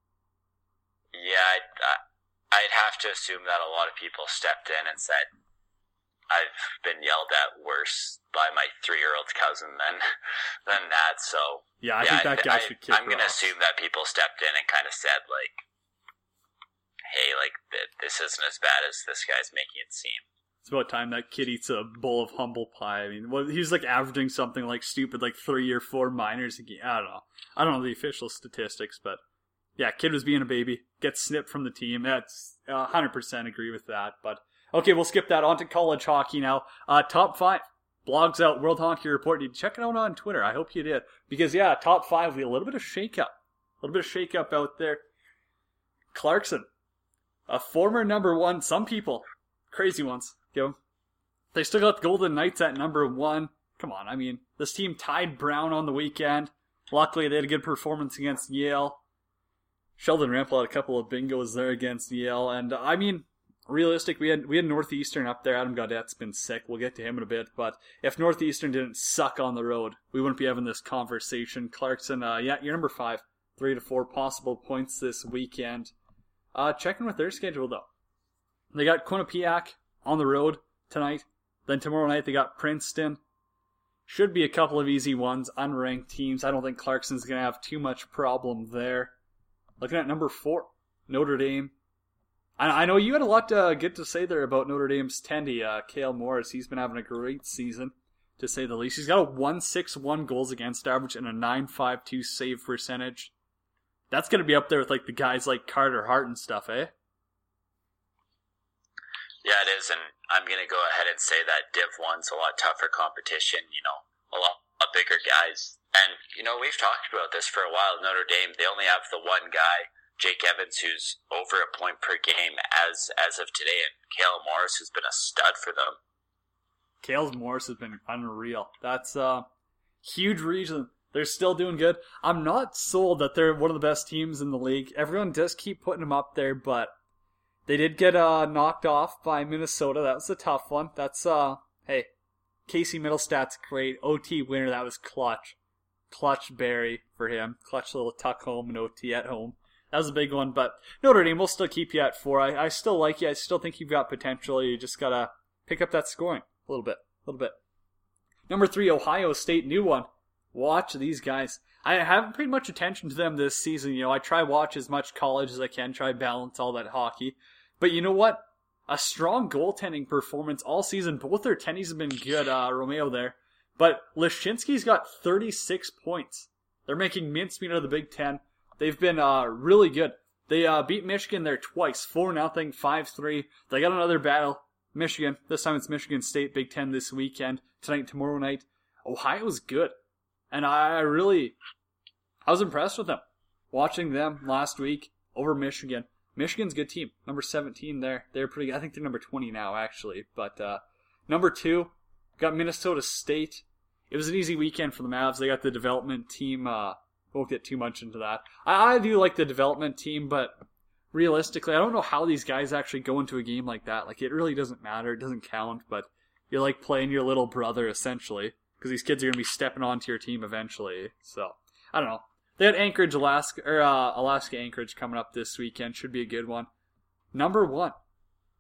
Yeah, I'd, I'd have to assume that a lot of people stepped in and said, I've been yelled at worse by my three-year-old cousin than than that. So yeah, I yeah, think that guy I, should kick I'm going to off. assume that people stepped in and kind of said, like, hey, like, this isn't as bad as this guy's making it seem. It's about time that kid eats a bowl of humble pie. I mean, well, he was like averaging something like stupid, like three or four minors a game. I don't know. I don't know the official statistics, but yeah, kid was being a baby. Gets snipped from the team. That's uh, one hundred percent agree with that. But okay, we'll skip that. On to college hockey now. Uh, top five. Blogs out. World Hockey Report. Did you check it out on Twitter? I hope you did. Because yeah, top five. We a little bit of shakeup. A little bit of shakeup out there. Clarkson. A former number one. Some people. Crazy ones. Go. They still got the Golden Knights at number one. Come on, I mean, this team tied Brown on the weekend. Luckily, they had a good performance against Yale. Sheldon Rample had a couple of bingos there against Yale. And, I mean, realistic, we had we had Northeastern up there. Adam Gaudette's been sick. We'll get to him in a bit. But if Northeastern didn't suck on the road, we wouldn't be having this conversation. Clarkson, uh, yeah, you're number five. Three to four possible points this weekend. Uh, checking with their schedule, though. They got Quinnipiac on the road tonight. Then tomorrow night they got Princeton. Should be a couple of easy ones. Unranked teams. I don't think Clarkson's going to have too much problem there. Looking at number four, Notre Dame. I, I know you had a lot to get to say there about Notre Dame's Tendy, uh, Cale Morris. He's been having a great season, to say the least. He's got a one sixty-one goals against average and a nine fifty-two save percentage. That's going to be up there with like the guys like Carter Hart and stuff, eh? Yeah, it is, and I'm going to go ahead and say that Div one's a lot tougher competition, you know, a lot, a lot bigger guys. And, you know, we've talked about this for a while. Notre Dame, they only have the one guy, Jake Evans, who's over a point per game as as of today, and Cale Morris has been a stud for them. Cale Morris has been unreal. That's a huge reason they're still doing good. I'm not sold that they're one of the best teams in the league. Everyone does keep putting them up there, but they did get uh, knocked off by Minnesota. That was a tough one. That's, uh, hey, Casey Middlestat's great. O T winner, that was clutch. Clutch Barry for him. Clutch little tuck home and O T at home. That was a big one, but Notre Dame will still keep you at four. I, I still like you. I still think you've got potential. You just got to pick up that scoring a little bit. A little bit. Number three, Ohio State, new one. Watch these guys. I haven't paid much attention to them this season. You know, I try watch as much college as I can, try balance all that hockey. But you know what? A strong goaltending performance all season. Both their tennies have been good, uh, Romeo there. But Leszczynski's got thirty-six points. They're making mincemeat of the Big Ten. They've been uh, really good. They uh, beat Michigan there twice, four nothing, five three. They got another battle. Michigan. This time it's Michigan State, Big Ten this weekend. Tonight, tomorrow night. Ohio's good. And I really, I was impressed with them. Watching them last week over Michigan. Michigan's a good team. Number seventeen there. They're pretty good. I think they're number twenty now, actually. But uh, number two, got Minnesota State. It was an easy weekend for the Mavs. They got the development team. Uh, won't get too much into that. I, I do like the development team, but realistically, I don't know how these guys actually go into a game like that. Like, it really doesn't matter. It doesn't count, but you're like playing your little brother, essentially. Because these kids are going to be stepping onto your team eventually. So, I don't know. They had Anchorage, Alaska, or uh, Alaska Anchorage coming up this weekend. Should be a good one. Number one. What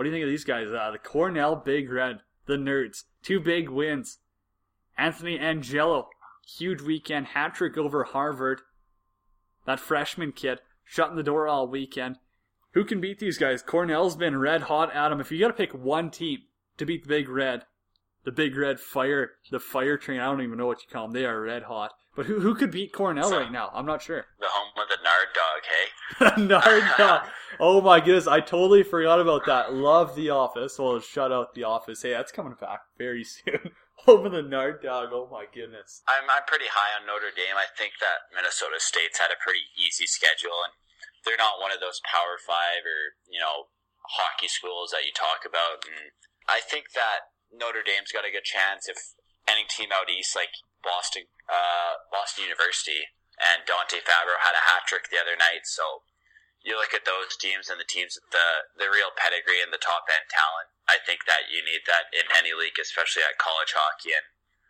What do you think of these guys? Uh, the Cornell Big Red, the Nerds, two big wins. Anthony Angelo, huge weekend, hat trick over Harvard. That freshman kid, shutting the door all weekend. Who can beat these guys? Cornell's been red hot, Adam. If you got to pick one team to beat the Big Red, the Big Red Fire, the Fire Train, I don't even know what you call them. They are red hot. But who who could beat Cornell so, right now? I'm not sure. The home of the Nard Dog, hey? Nard Dog. Oh my goodness, I totally forgot about that. Love The Office. Well, shout out The Office. Hey, that's coming back very soon. Home of the Nard Dog. Oh my goodness. I'm I'm pretty high on Notre Dame. I think that Minnesota State's had a pretty easy schedule, and they're not one of those Power Five or, you know, hockey schools that you talk about. And I think that Notre Dame's got a good chance if any team out east, like Boston, uh, Boston University, and Dante Fabro had a hat trick the other night. So you look at those teams and the teams with the the real pedigree and the top end talent. I think that you need that in any league, especially at college hockey. And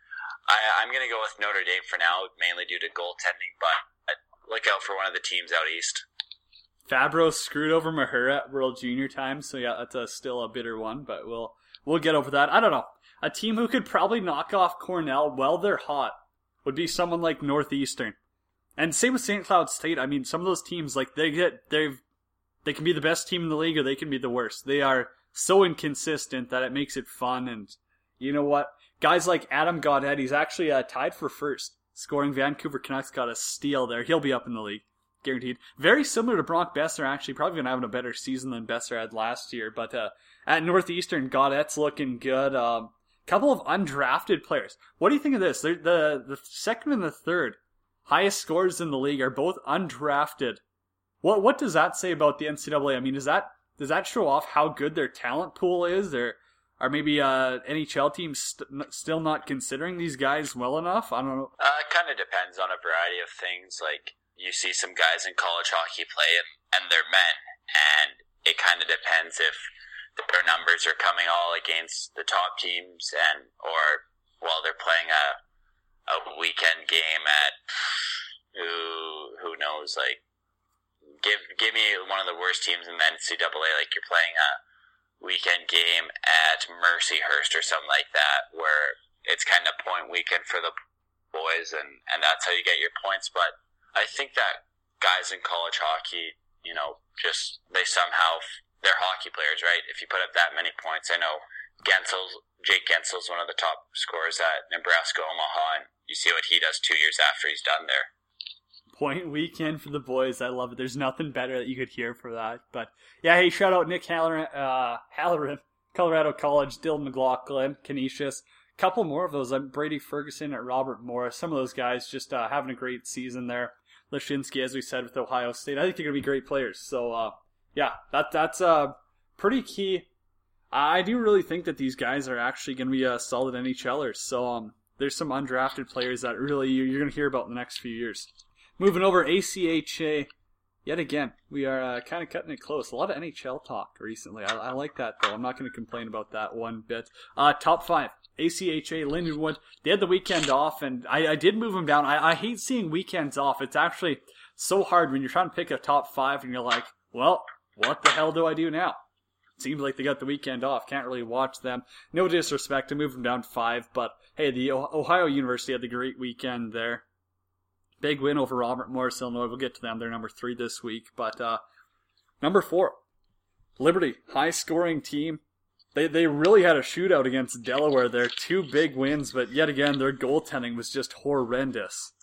I, I'm going to go with Notre Dame for now, mainly due to goaltending. But look out for one of the teams out east. Fabro screwed over Mahura at World Junior times, so yeah, that's a, still a bitter one. But we'll we'll get over that. I don't know. A team who could probably knock off Cornell while they're hot would be someone like Northeastern. And same with Saint Cloud State. I mean, some of those teams, like, they get, they've, they can be the best team in the league or they can be the worst. They are so inconsistent that it makes it fun. And you know what? Guys like Adam Gaudette, he's actually uh, tied for first, scoring. Vancouver Canucks got a steal there. He'll be up in the league, guaranteed. Very similar to Brock Besser, actually. Probably going to have a better season than Besser had last year. But uh, at Northeastern, Gaudette's looking good. Um, couple of undrafted players. What do you think of this? They're, the the second and the third highest scores in the league are both undrafted. What what does that say about the N C double A? I mean, does that does that show off how good their talent pool is? Or are maybe uh, N H L teams st- still not considering these guys well enough? I don't know. Uh, it kind of depends on a variety of things. Like, you see some guys in college hockey play and, and they're men, and it kind of depends if their numbers are coming all against the top teams, and or well, they're playing a a weekend game at who who knows. Like, give give me one of the worst teams in the N C double A. Like, you're playing a weekend game at Mercyhurst or something like that, where it's kind of point weekend for the boys, and and that's how you get your points. But I think that guys in college hockey, you know, just they somehow. They're hockey players, right? If you put up that many points, I know Gensel's, Jake Gensel's one of the top scorers at Nebraska Omaha, and you see what he does two years after he's done there. Point weekend for the boys. I love it. There's nothing better that you could hear for that. But yeah, hey, shout out Nick Halloran, uh, Halloran, Colorado College, Dylan McLaughlin, Canisius. Couple more of those. I'm Brady Ferguson at Robert Morris. Some of those guys just uh, having a great season there. Lashinsky, as we said, with Ohio State. I think they're going to be great players. So, uh, yeah, that that's uh, pretty key. I do really think that these guys are actually going to be uh, solid NHLers. So um, there's some undrafted players that really you're going to hear about in the next few years. Moving over, A C H A. Yet again, we are uh, kind of cutting it close. A lot of N H L talk recently. I, I like that, though. I'm not going to complain about that one bit. Uh, top five. A C H A, Lindenwood. They had the weekend off, and I, I did move them down. I, I hate seeing weekends off. It's actually so hard when you're trying to pick a top five, and you're like, well, what the hell do I do now? Seems like they got the weekend off. Can't really watch them. No disrespect to move them down to five, but hey, the Ohio University had the great weekend there. Big win over Robert Morris, Illinois. We'll get to them. They're number three this week. But uh, number four, Liberty, high-scoring team. They they really had a shootout against Delaware there. Two big wins, but yet again, their goaltending was just horrendous.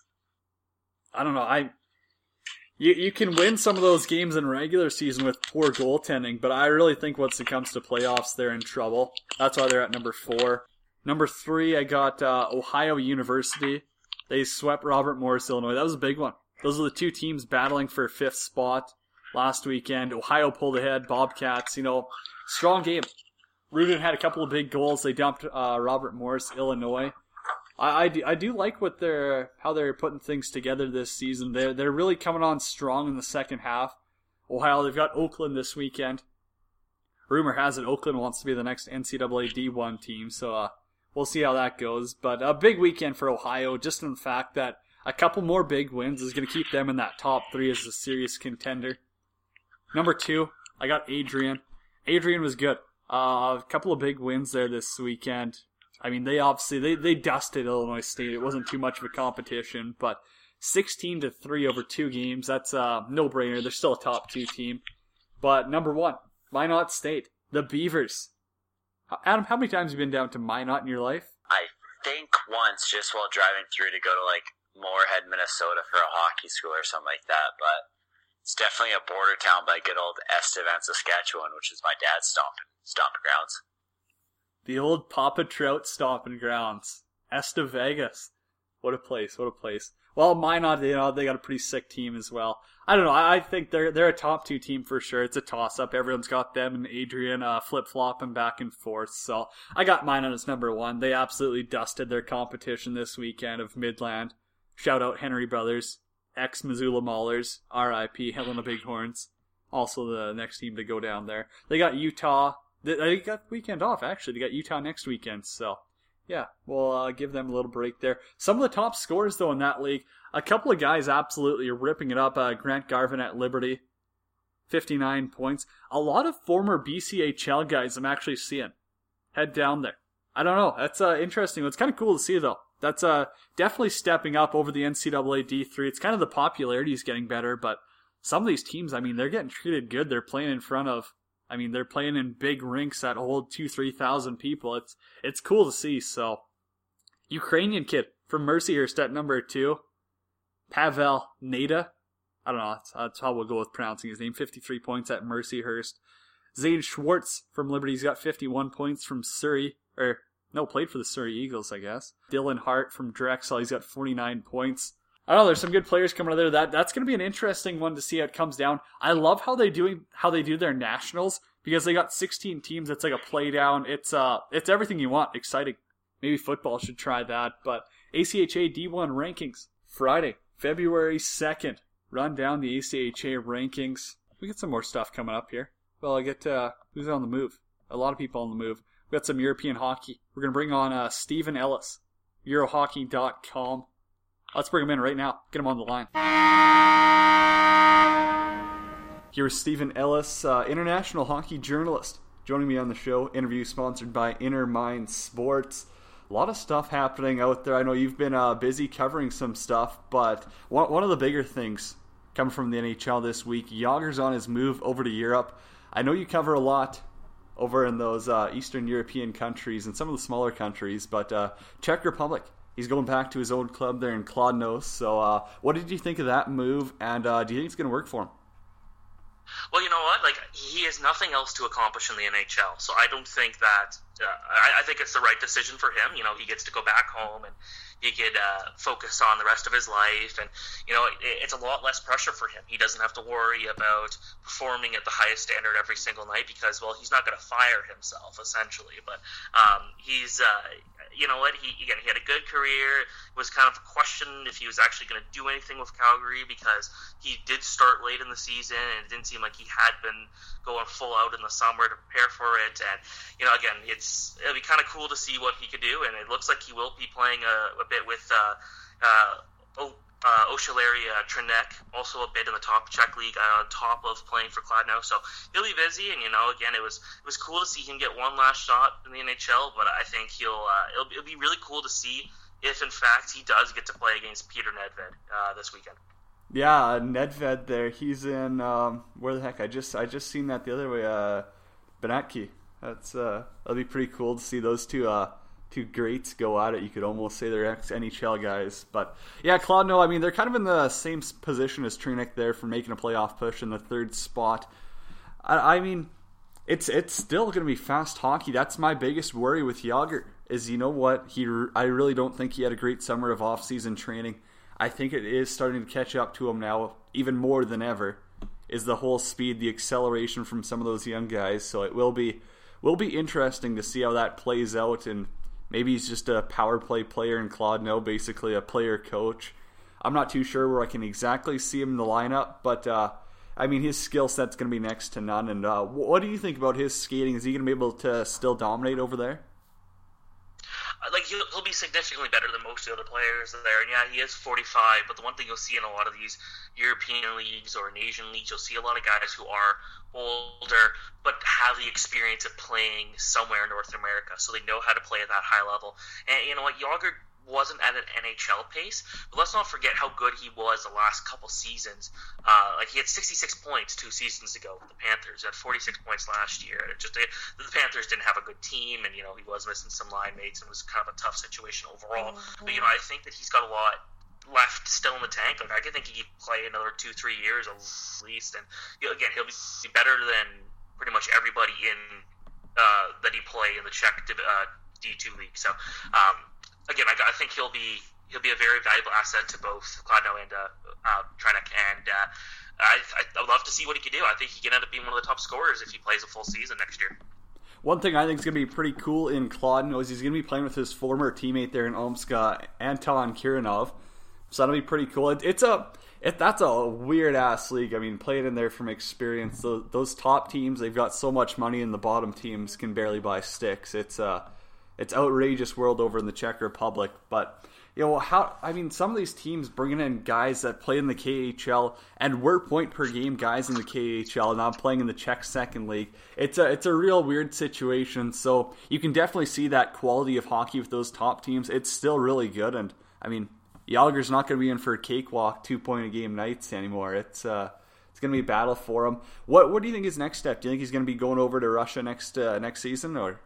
I don't know. I you you can win some of those games in regular season with poor goaltending, but I really think once it comes to playoffs, they're in trouble. That's why they're at number four. Number three, I got uh, Ohio University. They swept Robert Morris, Illinois. That was a big one. Those are the two teams battling for fifth spot last weekend. Ohio pulled ahead. Bobcats, you know, strong game. Rudin had a couple of big goals. They dumped uh, Robert Morris, Illinois. I, I, do, I do like what they're how they're putting things together this season. They're they're really coming on strong in the second half. Ohio, they've got Oakland this weekend. Rumor has it Oakland wants to be the next N C double A D one team, so uh, we'll see how that goes. But a big weekend for Ohio, just in the fact that a couple more big wins is going to keep them in that top three as a serious contender. Number two, I got Adrian. Adrian was good. Uh, a couple of big wins there this weekend. I mean, they obviously, they, they dusted Illinois State. It wasn't too much of a competition, but sixteen to three over two games, that's a no-brainer. They're still a top two team. But number one, Minot State, the Beavers. Adam, how many times have you been down to Minot in your life? I think once, just while driving through to go to like Moorhead, Minnesota for a hockey school or something like that, but it's definitely a border town by good old Estevan, Saskatchewan, which is my dad's stomping, stomping grounds. The old Papa Trout stomping grounds. Estevegas. What a place, what a place. Well, Minot, you know, they got a pretty sick team as well. I don't know, I think they're they're a top two team for sure. It's a toss-up. Everyone's got them and Adrian uh, flip-flopping back and forth. So I got Minot as number one. They absolutely dusted their competition this weekend of Midland. Shout out Henry Brothers, ex-Missoula Maulers, R I P Helena Bighorns. Also the next team to go down there. They got Utah. They got the weekend off, actually. They got Utah next weekend, so yeah, we'll uh, give them a little break there. Some of the top scorers, though, in that league, a couple of guys absolutely are ripping it up. Uh, Grant Garvin at Liberty, fifty-nine points. A lot of former B C H L guys I'm actually seeing head down there. I don't know. That's uh, interesting. It's kind of cool to see, though. That's uh, definitely stepping up over the N C double A D three. It's kind of the popularity is getting better, but some of these teams, I mean, they're getting treated good. They're playing in front of, I mean, they're playing in big rinks that hold two, three thousand people. It's it's cool to see. So, Ukrainian kid from Mercyhurst at number two, Pavel Neda. I don't know. That's, that's how we'll go with pronouncing his name. fifty-three points at Mercyhurst. Zane Schwartz from Liberty. He's got fifty-one points from Surrey. Or no, played for the Surrey Eagles, I guess. Dylan Hart from Drexel. He's got forty-nine points. I don't know, there's some good players coming out there. That that's going to be an interesting one to see how it comes down. I love how they doing how they do their nationals because they got sixteen teams. It's like a play down. It's uh it's everything you want. Exciting. Maybe football should try that. But A C H A D one rankings Friday, February second. Run down the A C H A rankings. We get some more stuff coming up here. Well, I get uh who's on the move? A lot of people on the move. We got some European hockey. We're gonna bring on uh Stephen Ellis, Euro Hockey dot com. Let's bring him in right now. Get him on the line. Here's Stephen Ellis, uh, international hockey journalist, joining me on the show. Interview sponsored by Inner Mind Sports. A lot of stuff happening out there. I know you've been uh, busy covering some stuff, but one, one of the bigger things coming from the N H L this week, Jágr's on his move over to Europe. I know you cover a lot over in those uh, Eastern European countries and some of the smaller countries, but uh, Czech Republic. He's going back to his old club there in Kladno. So uh, what did you think of that move, and uh, do you think it's going to work for him? Well, you know what? Like, he has nothing else to accomplish in the N H L, so I don't think that uh, I, I think it's the right decision for him. You know, he gets to go back home and he could uh, focus on the rest of his life, and you know, it, it's a lot less pressure for him. He doesn't have to worry about performing at the highest standard every single night because, well, he's not going to fire himself essentially. But um, he's, uh, you know what? He again, he had a good career. It was kind of a question if he was actually going to do anything with Calgary because he did start late in the season, and it didn't seem like he had been going full out in the summer to prepare for it. And you know, again, it's it'll be kind of cool to see what he could do, and it looks like he will be playing a, a bit with uh, uh, o- uh, Oshalery uh, Trinek, also a bit in the top Czech league, uh, on top of playing for Kladno. So he'll be busy, and you know, again, it was it was cool to see him get one last shot in the N H L. But I think he'll uh, it'll, it'll be really cool to see if in fact he does get to play against Peter Nedved uh, this weekend. Yeah, Nedved there. He's in um, where the heck? I just I just seen that the other way. Uh, Benatki. That's uh, that'll be pretty cool to see those two uh, two greats go at it. You could almost say they're ex-N H L guys. But yeah, Kladno, I mean, they're kind of in the same position as Trinek there for making a playoff push in the third spot. I, I mean, it's it's still going to be fast hockey. That's my biggest worry with Jágr is, you know what? He I really don't think he had a great summer of off-season training. I think it is starting to catch up to him now, even more than ever, is the whole speed, the acceleration from some of those young guys. So it will be will be interesting to see how that plays out, and maybe he's just a power play player in Kladno, basically a player coach. I'm not too sure where I can exactly see him in the lineup, but uh, I mean, his skill set's going to be next to none. And uh, what do you think about his skating? Is he going to be able to still dominate over there? like he'll, he'll be significantly better than most of the other players there. And yeah, he is forty-five, but the one thing you'll see in a lot of these European leagues or in Asian leagues, you'll see a lot of guys who are older but have the experience of playing somewhere in North America, so they know how to play at that high level. And you know what, Jágr wasn't at an N H L pace, but let's not forget how good he was the last couple seasons. Uh, like he had sixty-six points two seasons ago with the Panthers. He had forty-six points last year. It just it, the Panthers didn't have a good team, and you know he was missing some line mates, and it was kind of a tough situation overall. Mm-hmm. But you know I think that he's got a lot left still in the tank. Like I think he could play another two, three years at least, and you know, again he'll be better than pretty much everybody in uh, that he play in the Czech uh, D two league. So. Um, Again, I, I think he'll be he'll be a very valuable asset to both Kladno and uh, uh, Trenek, and uh, I, I would love to see what he can do. I think he can end up being one of the top scorers if he plays a full season next year. One thing I think is going to be pretty cool in Kladno is he's going to be playing with his former teammate there in Omska, Anton Kirinov. So that'll be pretty cool. It, it's a it, that's a weird ass league. I mean, playing in there from experience, those, those top teams, they've got so much money, and the bottom teams can barely buy sticks. It's uh It's outrageous world over in the Czech Republic, but you know how I mean some of these teams bringing in guys that play in the K H L and were point per game guys in the K H L, now playing in the Czech Second League. It's a it's a real weird situation. So you can definitely see that quality of hockey with those top teams. It's still really good, and I mean Jágr's not going to be in for a cakewalk two point a game nights anymore. It's uh it's going to be a battle for him. What what do you think his next step? Do you think he's going to be going over to Russia next uh, next season or?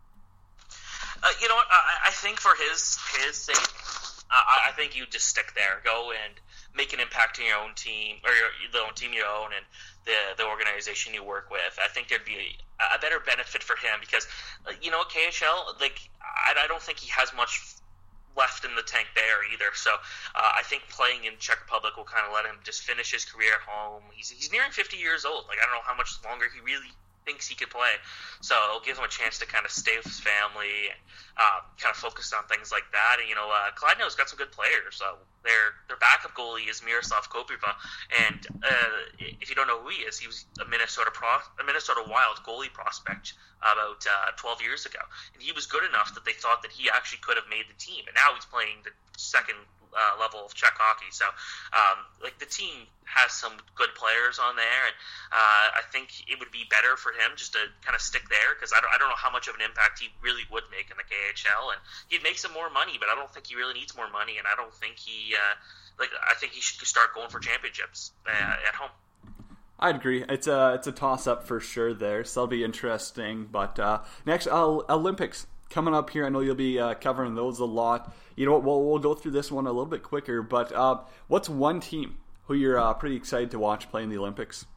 Uh, you know what? I, I think for his his sake, uh, I think you just stick there, go and make an impact in your own team or your, the own team you own and the the organization you work with. I think there'd be a, a better benefit for him because uh, you know K H L, like I, I don't think he has much left in the tank there either. So uh, I think playing in Czech Republic will kind of let him just finish his career at home. He's he's nearing fifty years old. Like I don't know how much longer he really thinks he could play, so it'll give him a chance to kind of stay with his family and uh, kind of focus on things like that. And you know, uh, Kladno's got some good players. So their their backup goalie is Miroslav Kopriva, and uh, if you don't know who he is, he was a Minnesota pro, a Minnesota Wild goalie prospect about uh, twelve years ago, and he was good enough that they thought that he actually could have made the team, and now he's playing the second uh, level of Czech hockey. So, um, like the team has some good players on there, and uh, I think it would be better for him just to kind of stick there because I don't, I don't know how much of an impact he really would make in the K H L, and he'd make some more money, but I don't think he really needs more money, and I don't think he uh, like I think he should start going for championships uh, at home. I'd agree. It's a it's a toss up for sure there, so that'll be interesting. But uh, next, uh, Olympics coming up here. I know you'll be uh, covering those a lot. You know what? We'll, we'll go through this one a little bit quicker. But uh, what's one team who you're uh, pretty excited to watch play in the Olympics?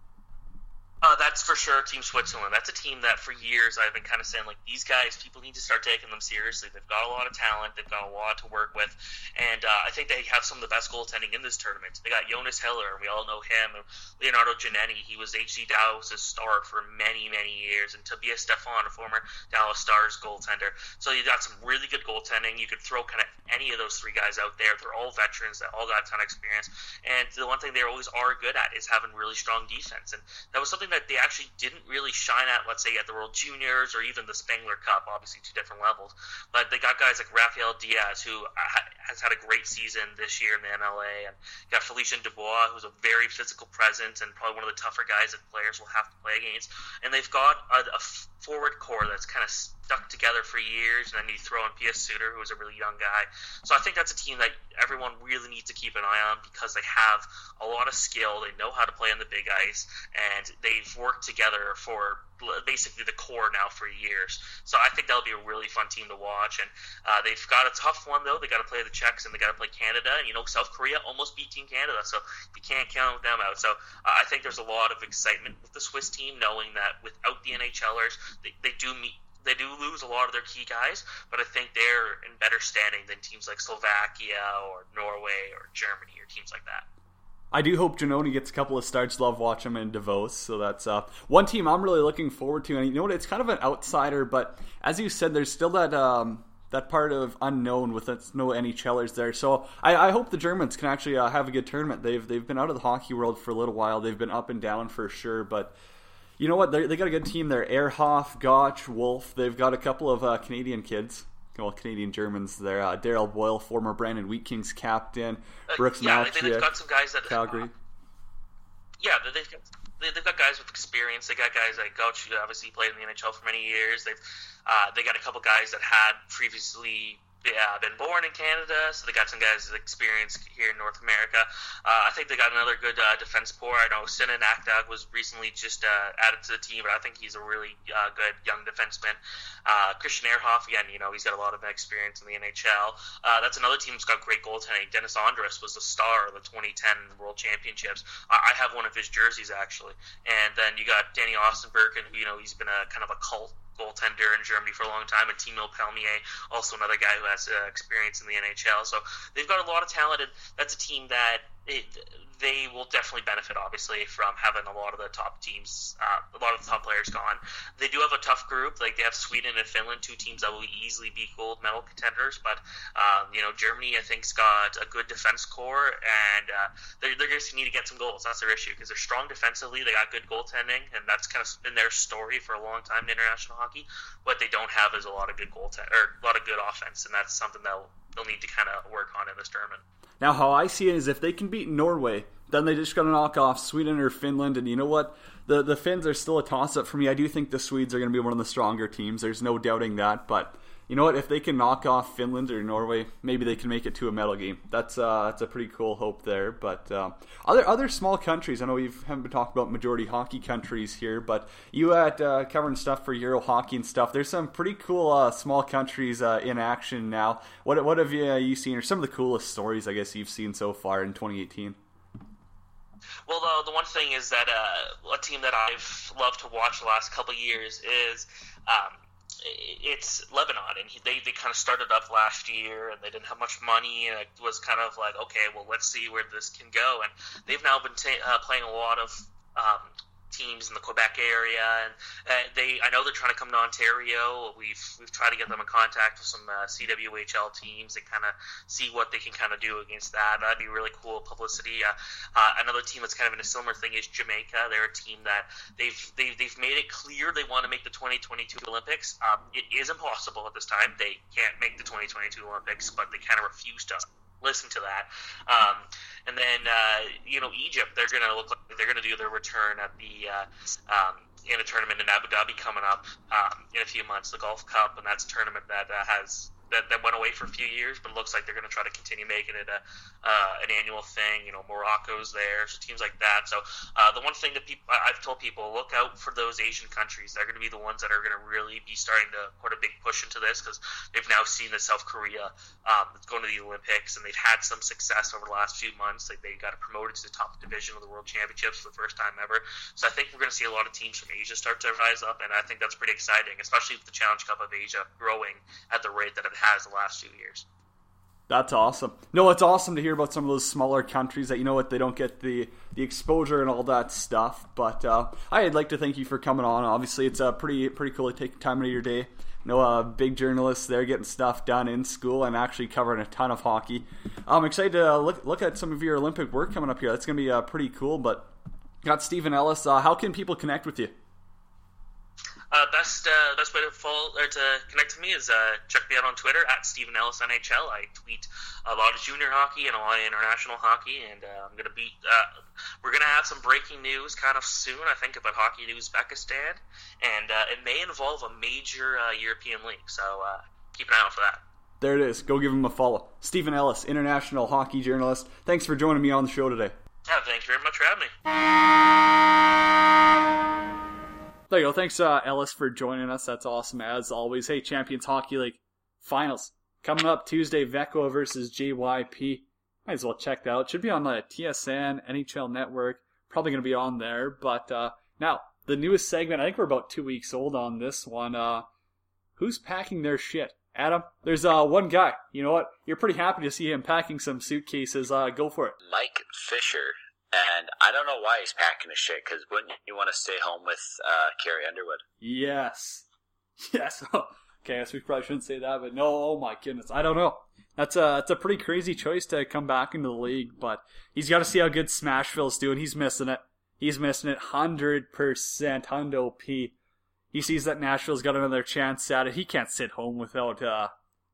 Uh, that's for sure Team Switzerland. That's a team that for years I've been kind of saying, like, these guys, people need to start taking them seriously. They've got a lot of talent. They've got a lot to work with. And uh, I think they have some of the best goaltending in this tournament. They got Jonas Hiller, and we all know him. And Leonardo Giannetti, he was H C Dallas' star for many, many years. And Tobias Stefan, a former Dallas Stars goaltender. So you got some really good goaltending. You could throw kind of any of those three guys out there. They're all veterans. They all got a ton of experience. And the one thing they always are good at is having really strong defense. And that was something that they actually didn't really shine at, let's say, at the World Juniors or even the Spengler Cup, obviously two different levels. But they got guys like Rafael Diaz, who has had a great season this year in the M L A, and got Felicien Dubois, who's a very physical presence and probably one of the tougher guys that players will have to play against. And they've got a, a forward core that's kind of stuck together for years, and then you throw in P S Suter, who is a really young guy. So I think that's a team that everyone really needs to keep an eye on because they have a lot of skill. They know how to play on the big ice, and they've worked together for basically the core now for years. So I think that'll be a really fun team to watch. And uh, they've got a tough one, though. They got to play the Czechs, and they got to play Canada. And, you know, South Korea almost beat Team Canada, so you can't count them out. So uh, I think there's a lot of excitement with the Swiss team, knowing that without the NHLers, they, they do meet They do lose a lot of their key guys, but I think they're in better standing than teams like Slovakia or Norway or Germany or teams like that. I do hope Giannone gets a couple of starts. Love watching him in Davos. So that's uh, one team I'm really looking forward to. And you know what? It's kind of an outsider, but as you said, there's still that um, that part of unknown with no NHLers there. So I, I hope the Germans can actually uh, have a good tournament. They've they've been out of the hockey world for a little while. They've been up and down for sure, but you know what? They they got a good team there. Ehrhoff, Gotch, Wolf. They've got a couple of uh, Canadian kids. well, Canadian Germans there. Uh, Daryl Boyle, former Brandon Wheat Kings captain. Uh, Brooks yeah, Malchick, they've got some guys that Calgary. Uh, yeah, they've got, they've got guys with experience. They got guys like Gauch, who obviously played in the N H L for many years. They've uh, they got a couple guys that had previously Yeah, been born in Canada, so they got some guys with experience here in North America. Uh, I think they got another good uh, defense core. I know Sinan Akdag was recently just uh, added to the team, but I think he's a really uh, good young defenseman. Uh, Christian Ehrhoff, again, you know, he's got a lot of experience in the N H L. Uh, that's another team that's got great goaltending. Dennis Andrus was the star of the twenty ten World Championships. I, I have one of his jerseys, actually. And then you got Danny Ostenbergen, who, you know, he's been a kind of a cult goaltender in Germany for a long time, and Timo Pelmier, also another guy who has uh, experience in the N H L. So they've got a lot of talent, and that's a team that it, they will definitely benefit, obviously, from having a lot of the top teams, uh, a lot of the top players gone. They do have a tough group. Like, they have Sweden and Finland, two teams that will easily be gold medal contenders, but um, you know, Germany, I think, has got a good defense core, and uh, they're, they're going to need to get some goals. That's their issue, because they're strong defensively, they got good goaltending, and that's kind of been their story for a long time in international hockey. What they don't have is a lot of good goaltend or a lot of good offense, and that's something they'll they'll need to kind of work on in this tournament. Now, how I see it is if they can beat Norway, then they just got to knock off Sweden or Finland. And you know what? The the Finns are still a toss-up for me. I do think the Swedes are going to be one of the stronger teams. There's no doubting that. But you know what? If they can knock off Finland or Norway, maybe they can make it to a medal game. That's uh, that's a pretty cool hope there. But uh, other other small countries, I know we haven't been talking about majority hockey countries here, but you at uh, covering stuff for Euro Hockey and stuff. There's some pretty cool uh, small countries uh, in action now. What what have you, uh, you seen, or some of the coolest stories, I guess, you've seen so far in twenty eighteen? Well, the, the one thing is that uh, a team that I've loved to watch the last couple of years is um, it's Lebanon, and he, they, they kind of started up last year, and they didn't have much money, and it was kind of like, okay, well, let's see where this can go, and they've now been ta- uh, playing a lot of um, teams in the Quebec area, and uh, they I know they're trying to come to Ontario. We've we've tried to get them in contact with some uh, C W H L teams and kind of see what they can kind of do against that. That'd be really cool publicity. Uh, uh, another team that's kind of in a similar thing is Jamaica. They're a team that they've they've, they've made it clear they want to make the twenty twenty-two Olympics. Um, it is impossible at this time. They can't make the twenty twenty-two Olympics, but they kind of refuse to listen to that. Um, and then, uh, you know, Egypt, they're going to look like they're going to do their return at the, uh, um, in a tournament in Abu Dhabi coming up um, in a few months, the Gulf Cup, and that's a tournament that uh, has that, that went away for a few years, but it looks like they're going to try to continue making it a, uh, an annual thing. You know, Morocco's there, so teams like that. So uh, the one thing that people I've told people, look out for those Asian countries. They're going to be the ones that are going to really be starting to put a big push into this, because they've now seen the South Korea um, going to the Olympics, and they've had some success over the last few months. Like, they got promoted to the top division of the World Championships for the first time ever. So I think we're going to see a lot of teams from Asia start to rise up, and I think that's pretty exciting, especially with the Challenge Cup of Asia growing at the rate that it has the last few years. That's awesome. No, it's awesome to hear about some of those smaller countries that, you know what, they don't get the, the exposure and all that stuff. But uh, I'd like to thank you for coming on. Obviously, it's uh, pretty pretty cool to take time out of your day. You know, uh, big journalists there getting stuff done in school and actually covering a ton of hockey. I'm excited to uh, look look at some of your Olympic work coming up here. That's going to be uh, pretty cool. But got Stephen Ellis. Uh, how can people connect with you? Uh, best uh, best way to follow or to connect to me is uh, check me out on Twitter at Stephen Ellis N H L. I tweet a lot of junior hockey and a lot of international hockey, and uh, I'm gonna be uh, we're gonna have some breaking news kind of soon, I think, about Hockey News Uzbekistan, and uh, it may involve a major uh, European league. So uh, keep an eye out for that. There it is. Go give him a follow. Stephen Ellis, international hockey journalist. Thanks for joining me on the show today. Yeah, thank you very much for having me. There you go. Thanks, uh, Ellis, for joining us. That's awesome, as always. Hey, Champions Hockey League finals coming up Tuesday. Veko versus J Y P. Might as well check that out. It should be on the T S N, N H L Network. Probably going to be on there. But uh, now, the newest segment. I think we're about two weeks old on this one. Uh, who's packing their shit? Adam, there's uh, one guy. You know what? You're pretty happy to see him packing some suitcases. Uh, go for it. Mike Fisher. And I don't know why he's packing his shit, because wouldn't you want to stay home with uh, Carrie Underwood? Yes. Yes. Okay, I guess we probably shouldn't say that, but no, oh my goodness. I don't know. That's a, that's a pretty crazy choice to come back into the league, but he's got to see how good Smashville's doing. He's missing it. He's missing it one hundred percent. Hundo P. He sees that Nashville's got another chance at it. He can't sit home without uh,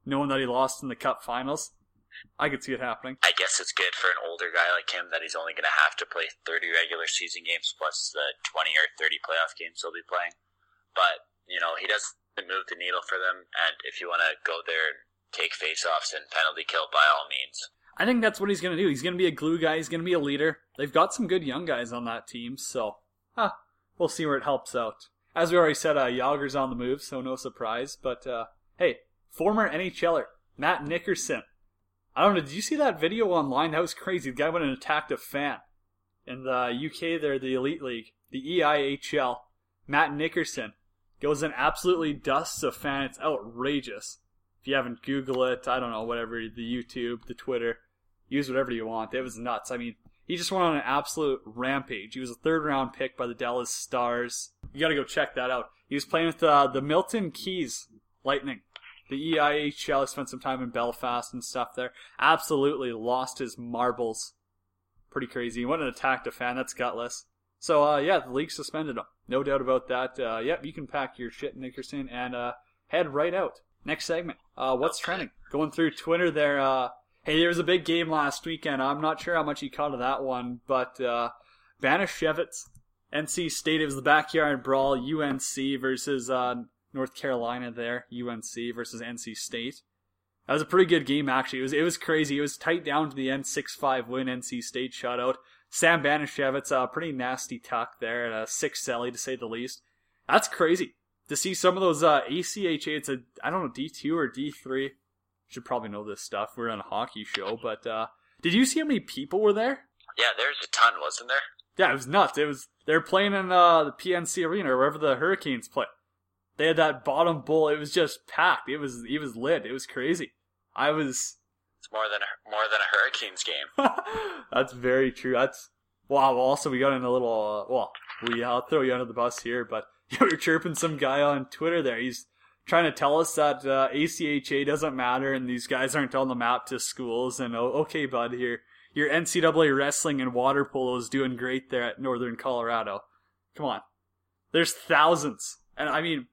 knowing that he lost in the Cup Finals. I could see it happening. I guess it's good for an older guy like him that he's only going to have to play thirty regular season games plus the twenty or thirty playoff games he'll be playing. But, you know, he doesn't move the needle for them, and if you want to go there and take face-offs and penalty kill, by all means. I think that's what he's going to do. He's going to be a glue guy. He's going to be a leader. They've got some good young guys on that team, so huh, we'll see where it helps out. As we already said, uh, Yager's on the move, so no surprise. But, uh, hey, former NHLer Matt Nickerson. I don't know, did you see that video online? That was crazy. The guy went and attacked a fan. In the U K, they're the Elite League, the E I H L. Matt Nickerson goes and absolutely dusts a fan. It's outrageous. If you haven't Googled it, I don't know, whatever, the YouTube, the Twitter, use whatever you want. It was nuts. I mean, he just went on an absolute rampage. He was a third round pick by the Dallas Stars. You gotta go check that out. He was playing with uh, the Milton Keynes Lightning. The E I H L, spent some time in Belfast and stuff there. Absolutely lost his marbles. Pretty crazy. He went and attacked a fan. That's gutless. So, uh, yeah, the league suspended him. No doubt about that. Uh, yep, you can pack your shit, Nickerson, and uh, head right out. Next segment. Uh, what's trending? Going through Twitter there. Uh, hey, there was a big game last weekend. I'm not sure how much you caught of that one, but uh, Banashevitz, N C State. It was the backyard brawl. U N C versus uh, North Carolina there. U N C versus N C State. That was a pretty good game, actually. It was it was crazy. It was tight down to the end. six five win. N C State shutout. Sam Banashevitz, a uh, pretty nasty tuck there at a six celly, to say the least. That's crazy. To see some of those uh, A C H A, it's a, I don't know, D two or D three. Should probably know this stuff. We're on a hockey show, but uh, did you see how many people were there? Yeah, there's a ton, wasn't there? Yeah, it was nuts. It was, they were playing in uh, the P N C Arena or wherever the Hurricanes play. They had that bottom bowl. It was just packed. It was it was lit. It was crazy. I was... It's more than a, more than a Hurricanes game. That's very true. That's... Wow, also we got in a little... Uh, well, we, I'll throw you under the bus here, but yeah, we were chirping some guy on Twitter there. He's trying to tell us that uh, A C H A doesn't matter and these guys aren't on the map to schools. And, oh, okay, bud, here. Your N C double A wrestling and water polo is doing great there at Northern Colorado. Come on. There's thousands. And, I mean...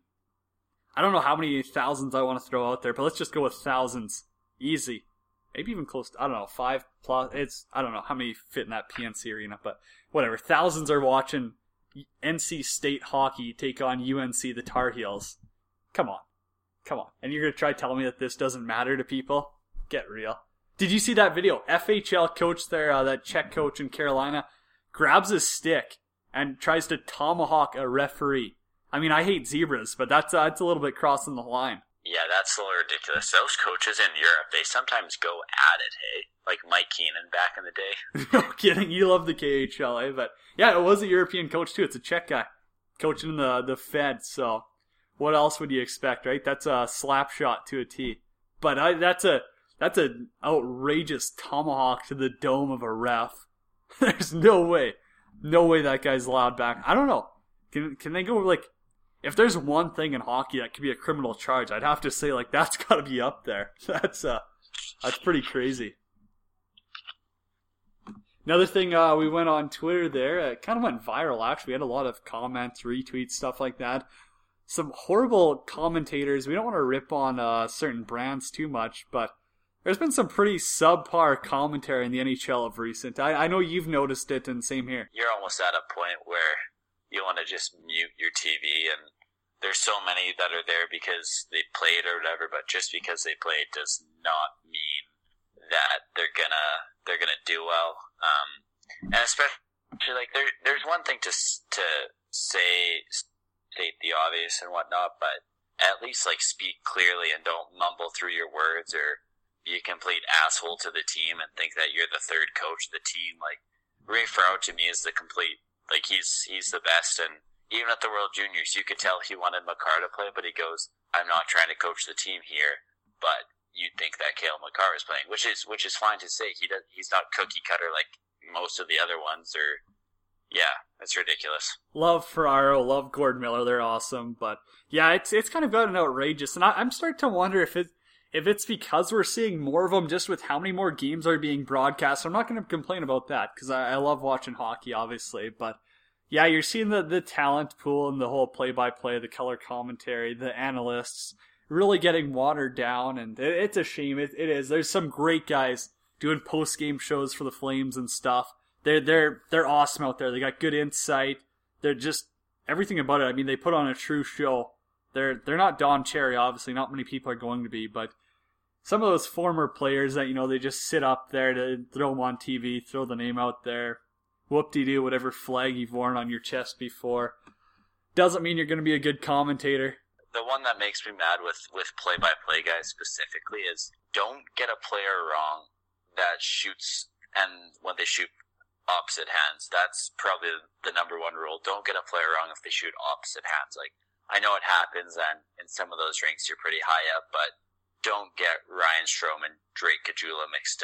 I don't know how many thousands I want to throw out there, but let's just go with thousands. Easy. Maybe even close to, I don't know, five plus. It's, I don't know how many fit in that P N C Arena, but whatever. Thousands are watching N C State hockey take on U N C, the Tar Heels. Come on. Come on. And you're going to try telling me that this doesn't matter to people? Get real. Did you see that video? F H L coach there, uh, that Czech coach in Carolina, grabs his stick and tries to tomahawk a referee. I mean, I hate zebras, but that's uh, that's a little bit crossing the line. Yeah, that's a little ridiculous. Those coaches in Europe, they sometimes go at it, hey? Like Mike Keenan back in the day. No kidding, you love the K H L, eh? But yeah, it was a European coach too. It's a Czech guy coaching the the Fed, so what else would you expect, right? That's a slap shot to a T. But I, that's a that's an outrageous tomahawk to the dome of a ref. There's no way, no way that guy's allowed back. I don't know. Can can they go like? If there's one thing in hockey that could be a criminal charge, I'd have to say, like, that's got to be up there. That's uh, that's pretty crazy. Another thing, uh, we went on Twitter there. It kind of went viral, actually. We had a lot of comments, retweets, stuff like that. Some horrible commentators. We don't want to rip on uh, certain brands too much, but there's been some pretty subpar commentary in the N H L of recent. I, I know you've noticed it, and same here. You're almost at a point where you want to just mute your T V, and there's so many that are there because they played or whatever, but just because they played does not mean that they're gonna they're gonna do well. Um, and especially like there there's one thing to to say state the obvious and whatnot, but at least like speak clearly and don't mumble through your words or be a complete asshole to the team and think that you're the third coach of the team. Like Ray Ferraro to me is the complete. Like, he's he's the best, and even at the World Juniors, you could tell he wanted Makar to play, but he goes, I'm not trying to coach the team here, but you'd think that Cale Makar is playing, which is which is fine to say. He does, he's not cookie cutter like most of the other ones, or, yeah, it's ridiculous. Love Ferraro, love Gord Miller, they're awesome, but, yeah, it's it's kind of gotten outrageous, and I, I'm starting to wonder if it If it's because we're seeing more of them just with how many more games are being broadcast. I'm not going to complain about that because I, I love watching hockey, obviously. But yeah, you're seeing the, the talent pool and the whole play-by-play, the color commentary, the analysts really getting watered down, and it, it's a shame. It, it is. There's some great guys doing post-game shows for the Flames and stuff. They're they're they're awesome out there. They got good insight. They're just everything about it. I mean, they put on a true show. They're they're not Don Cherry, obviously. Not many people are going to be, but some of those former players that, you know, they just sit up there to throw them on T V, throw the name out there, whoop-de-doo, whatever flag you've worn on your chest before. Doesn't mean you're going to be a good commentator. The one that makes me mad with, with play-by-play guys specifically is don't get a player wrong that shoots, and when they shoot opposite hands, that's probably the number one rule. Don't get a player wrong if they shoot opposite hands. Like, I know it happens, and in some of those rinks you're pretty high up, but don't get Ryan Strome and Drake Caggiula mixed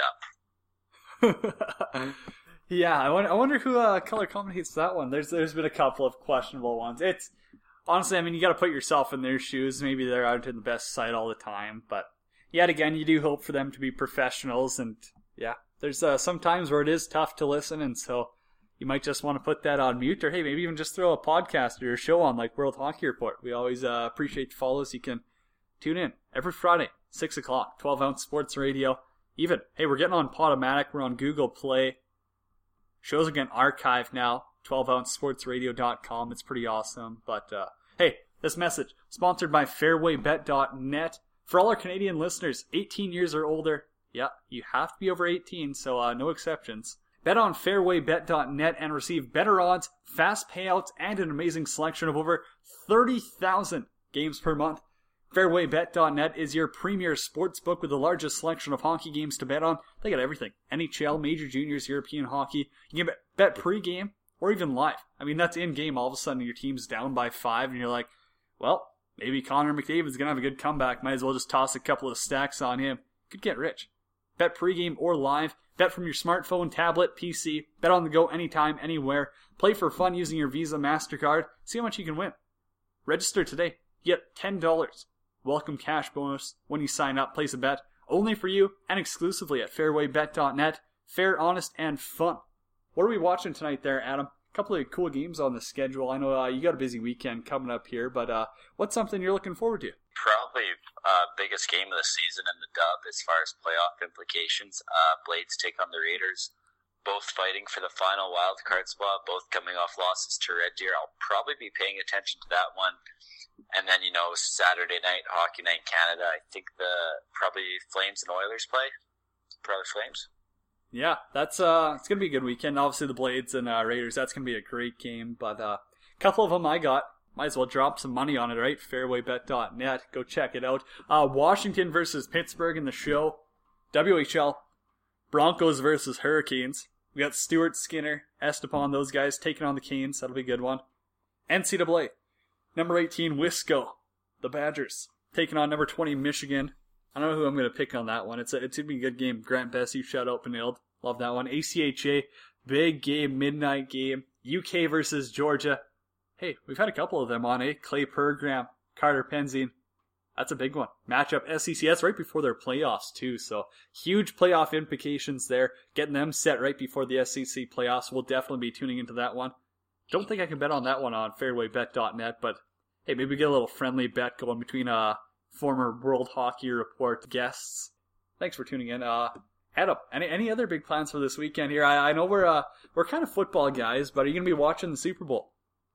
up. Yeah, I wonder, I wonder who uh, color commentates that one. There's there's been a couple of questionable ones. It's honestly, I mean, you got to put yourself in their shoes. Maybe they're out in the best side all the time, but yet again, you do hope for them to be professionals. And yeah, there's uh, some times where it is tough to listen, and so you might just want to put that on mute, or hey, maybe even just throw a podcast or a show on like World Hockey Report. We always uh, appreciate the follows. You can tune in every Friday, six o'clock, twelve ounce Sports Radio. Even, hey, we're getting on Podomatic. We're on Google Play. Shows are getting archived now, twelve ounce sports radio dot com. It's pretty awesome. But, uh, hey, this message, sponsored by fairway bet dot net. For all our Canadian listeners, eighteen years or older, yeah, you have to be over eighteen, so uh, no exceptions. Bet on fairway bet dot net and receive better odds, fast payouts, and an amazing selection of over thirty thousand games per month. fairway bet dot net is your premier sports book with the largest selection of hockey games to bet on. They got everything. N H L, Major Juniors, European hockey. You can bet, bet pre-game or even live. I mean, that's in-game. All of a sudden, your team's down by five, and you're like, well, maybe Connor McDavid's going to have a good comeback. Might as well just toss a couple of stacks on him. Could get rich. Bet pre-game or live. Bet from your smartphone, tablet, P C. Bet on the go anytime, anywhere. Play for fun using your Visa, MasterCard. See how much you can win. Register today. You get ten dollars. Welcome cash bonus when you sign up. Place a bet only for you and exclusively at fairway bet dot net. Fair, honest, and fun. What are we watching tonight there, Adam? A couple of cool games on the schedule. I know uh, you got a busy weekend coming up here, but uh, what's something you're looking forward to? Probably uh, biggest game of the season in the dub as far as playoff implications. Uh, Blades take on the Raiders, both fighting for the final wild card spot, both coming off losses to Red Deer. I'll probably be paying attention to that one. And then, you know, Saturday night, Hockey Night Canada, I think the probably Flames and Oilers play. Probably Flames. Yeah, that's uh, it's going to be a good weekend. Obviously, the Blades and uh, Raiders, that's going to be a great game. But a uh, couple of them I got. Might as well drop some money on it, right? fairway bet dot net. Go check it out. Uh, Washington versus Pittsburgh in the show. W H L. Broncos versus Hurricanes. We got Stewart, Skinner, Estepan, those guys taking on the Canes. That'll be a good one. N C double A. Number eighteen, Wisco, the Badgers, taking on number twenty, Michigan. I don't know who I'm going to pick on that one. It's, a, it's going to be a good game. Grant Bessie, shut up and nailed. Love that one. A C H A, big game, midnight game. U K versus Georgia. Hey, we've had a couple of them on, eh? Clay Pergram, Carter Penzine. That's a big one. Matchup S E C S right before their playoffs, too. So, huge playoff implications there. Getting them set right before the S E C playoffs. We'll definitely be tuning into that one. Don't think I can bet on that one on fairway bet dot net, but hey, maybe we get a little friendly bet going between uh former World Hockey Report guests. Thanks for tuning in. Uh, Adam, any any other big plans for this weekend here? I, I know we're uh we're kind of football guys, but are you gonna be watching the Super Bowl?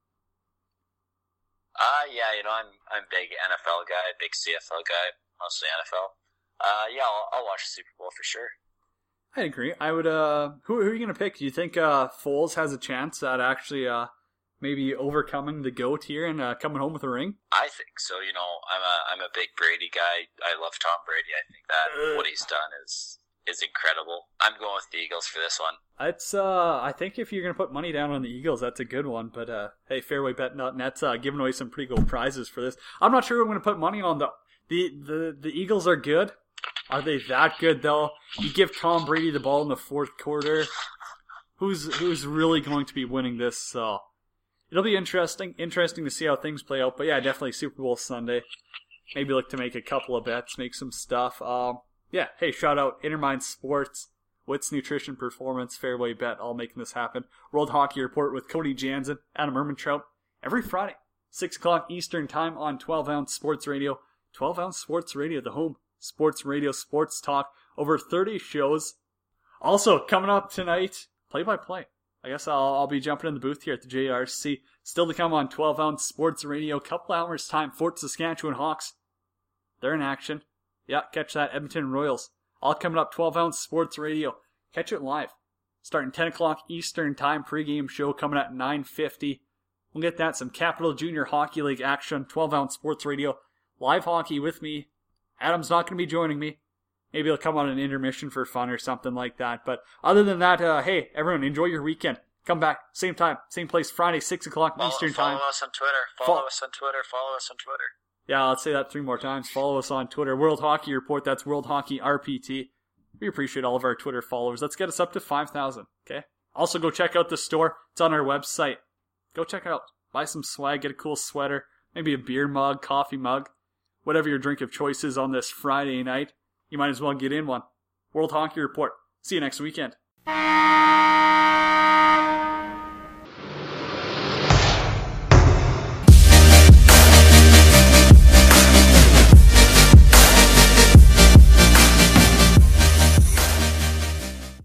Uh yeah, you know I'm I'm a big N F L guy, big C F L guy, mostly N F L. Uh yeah, I'll, I'll watch the Super Bowl for sure. I agree. I would. Uh, who, who are you going to pick? Do you think uh, Foles has a chance at actually uh, maybe overcoming the GOAT here and uh, coming home with a ring? I think so. You know, I'm a I'm a big Brady guy. I love Tom Brady. I think that what he's done is is incredible. I'm going with the Eagles for this one. It's. Uh, I think if you're going to put money down on the Eagles, that's a good one. But uh, hey, fairway bet dot net's uh, giving away some pretty cool prizes for this. I'm not sure who I'm going to put money on though. The the the Eagles are good. Are they that good, though? You give Tom Brady the ball in the fourth quarter. Who's who's really going to be winning this? So it'll be interesting. Interesting to see how things play out. But yeah, definitely Super Bowl Sunday. Maybe look to make a couple of bets, make some stuff. Um, yeah, hey, shout out Intermind Sports, Wits Nutrition Performance, Fairway Bet, all making this happen. World Hockey Report with Cody Jansen, Adam Ermintrout, every Friday, six o'clock Eastern Time on twelve ounce Sports Radio. twelve ounce Sports Radio, the home sports radio, sports talk, over thirty shows. Also, coming up tonight, play-by-play. I guess I'll, I'll be jumping in the booth here at the J R C. Still to come on twelve ounce Sports Radio. Couple hours time, Fort Saskatchewan Hawks. They're in action. Yeah, catch that. Edmonton Royals. All coming up, twelve ounce Sports Radio. Catch it live. Starting ten o'clock Eastern Time. Pre-game show coming at nine fifty. We'll get that. Some Capital Junior Hockey League action. twelve ounce Sports Radio. Live hockey with me. Adam's not going to be joining me. Maybe he'll come on an intermission for fun or something like that. But other than that, uh, hey, everyone, enjoy your weekend. Come back, same time, same place, Friday, six o'clock follow, Eastern follow Time. Follow us on Twitter. Follow Fo- us on Twitter. Follow us on Twitter. Yeah, I'll say that three more times. Follow us on Twitter. World Hockey Report, that's World Hockey R P T. We appreciate all of our Twitter followers. Let's get us up to five thousand, okay? Also, go check out the store. It's on our website. Go check it out. Buy some swag, get a cool sweater, maybe a beer mug, coffee mug, whatever your drink of choice is on this Friday night. You might as well get in one. World Hockey Report. See you next weekend.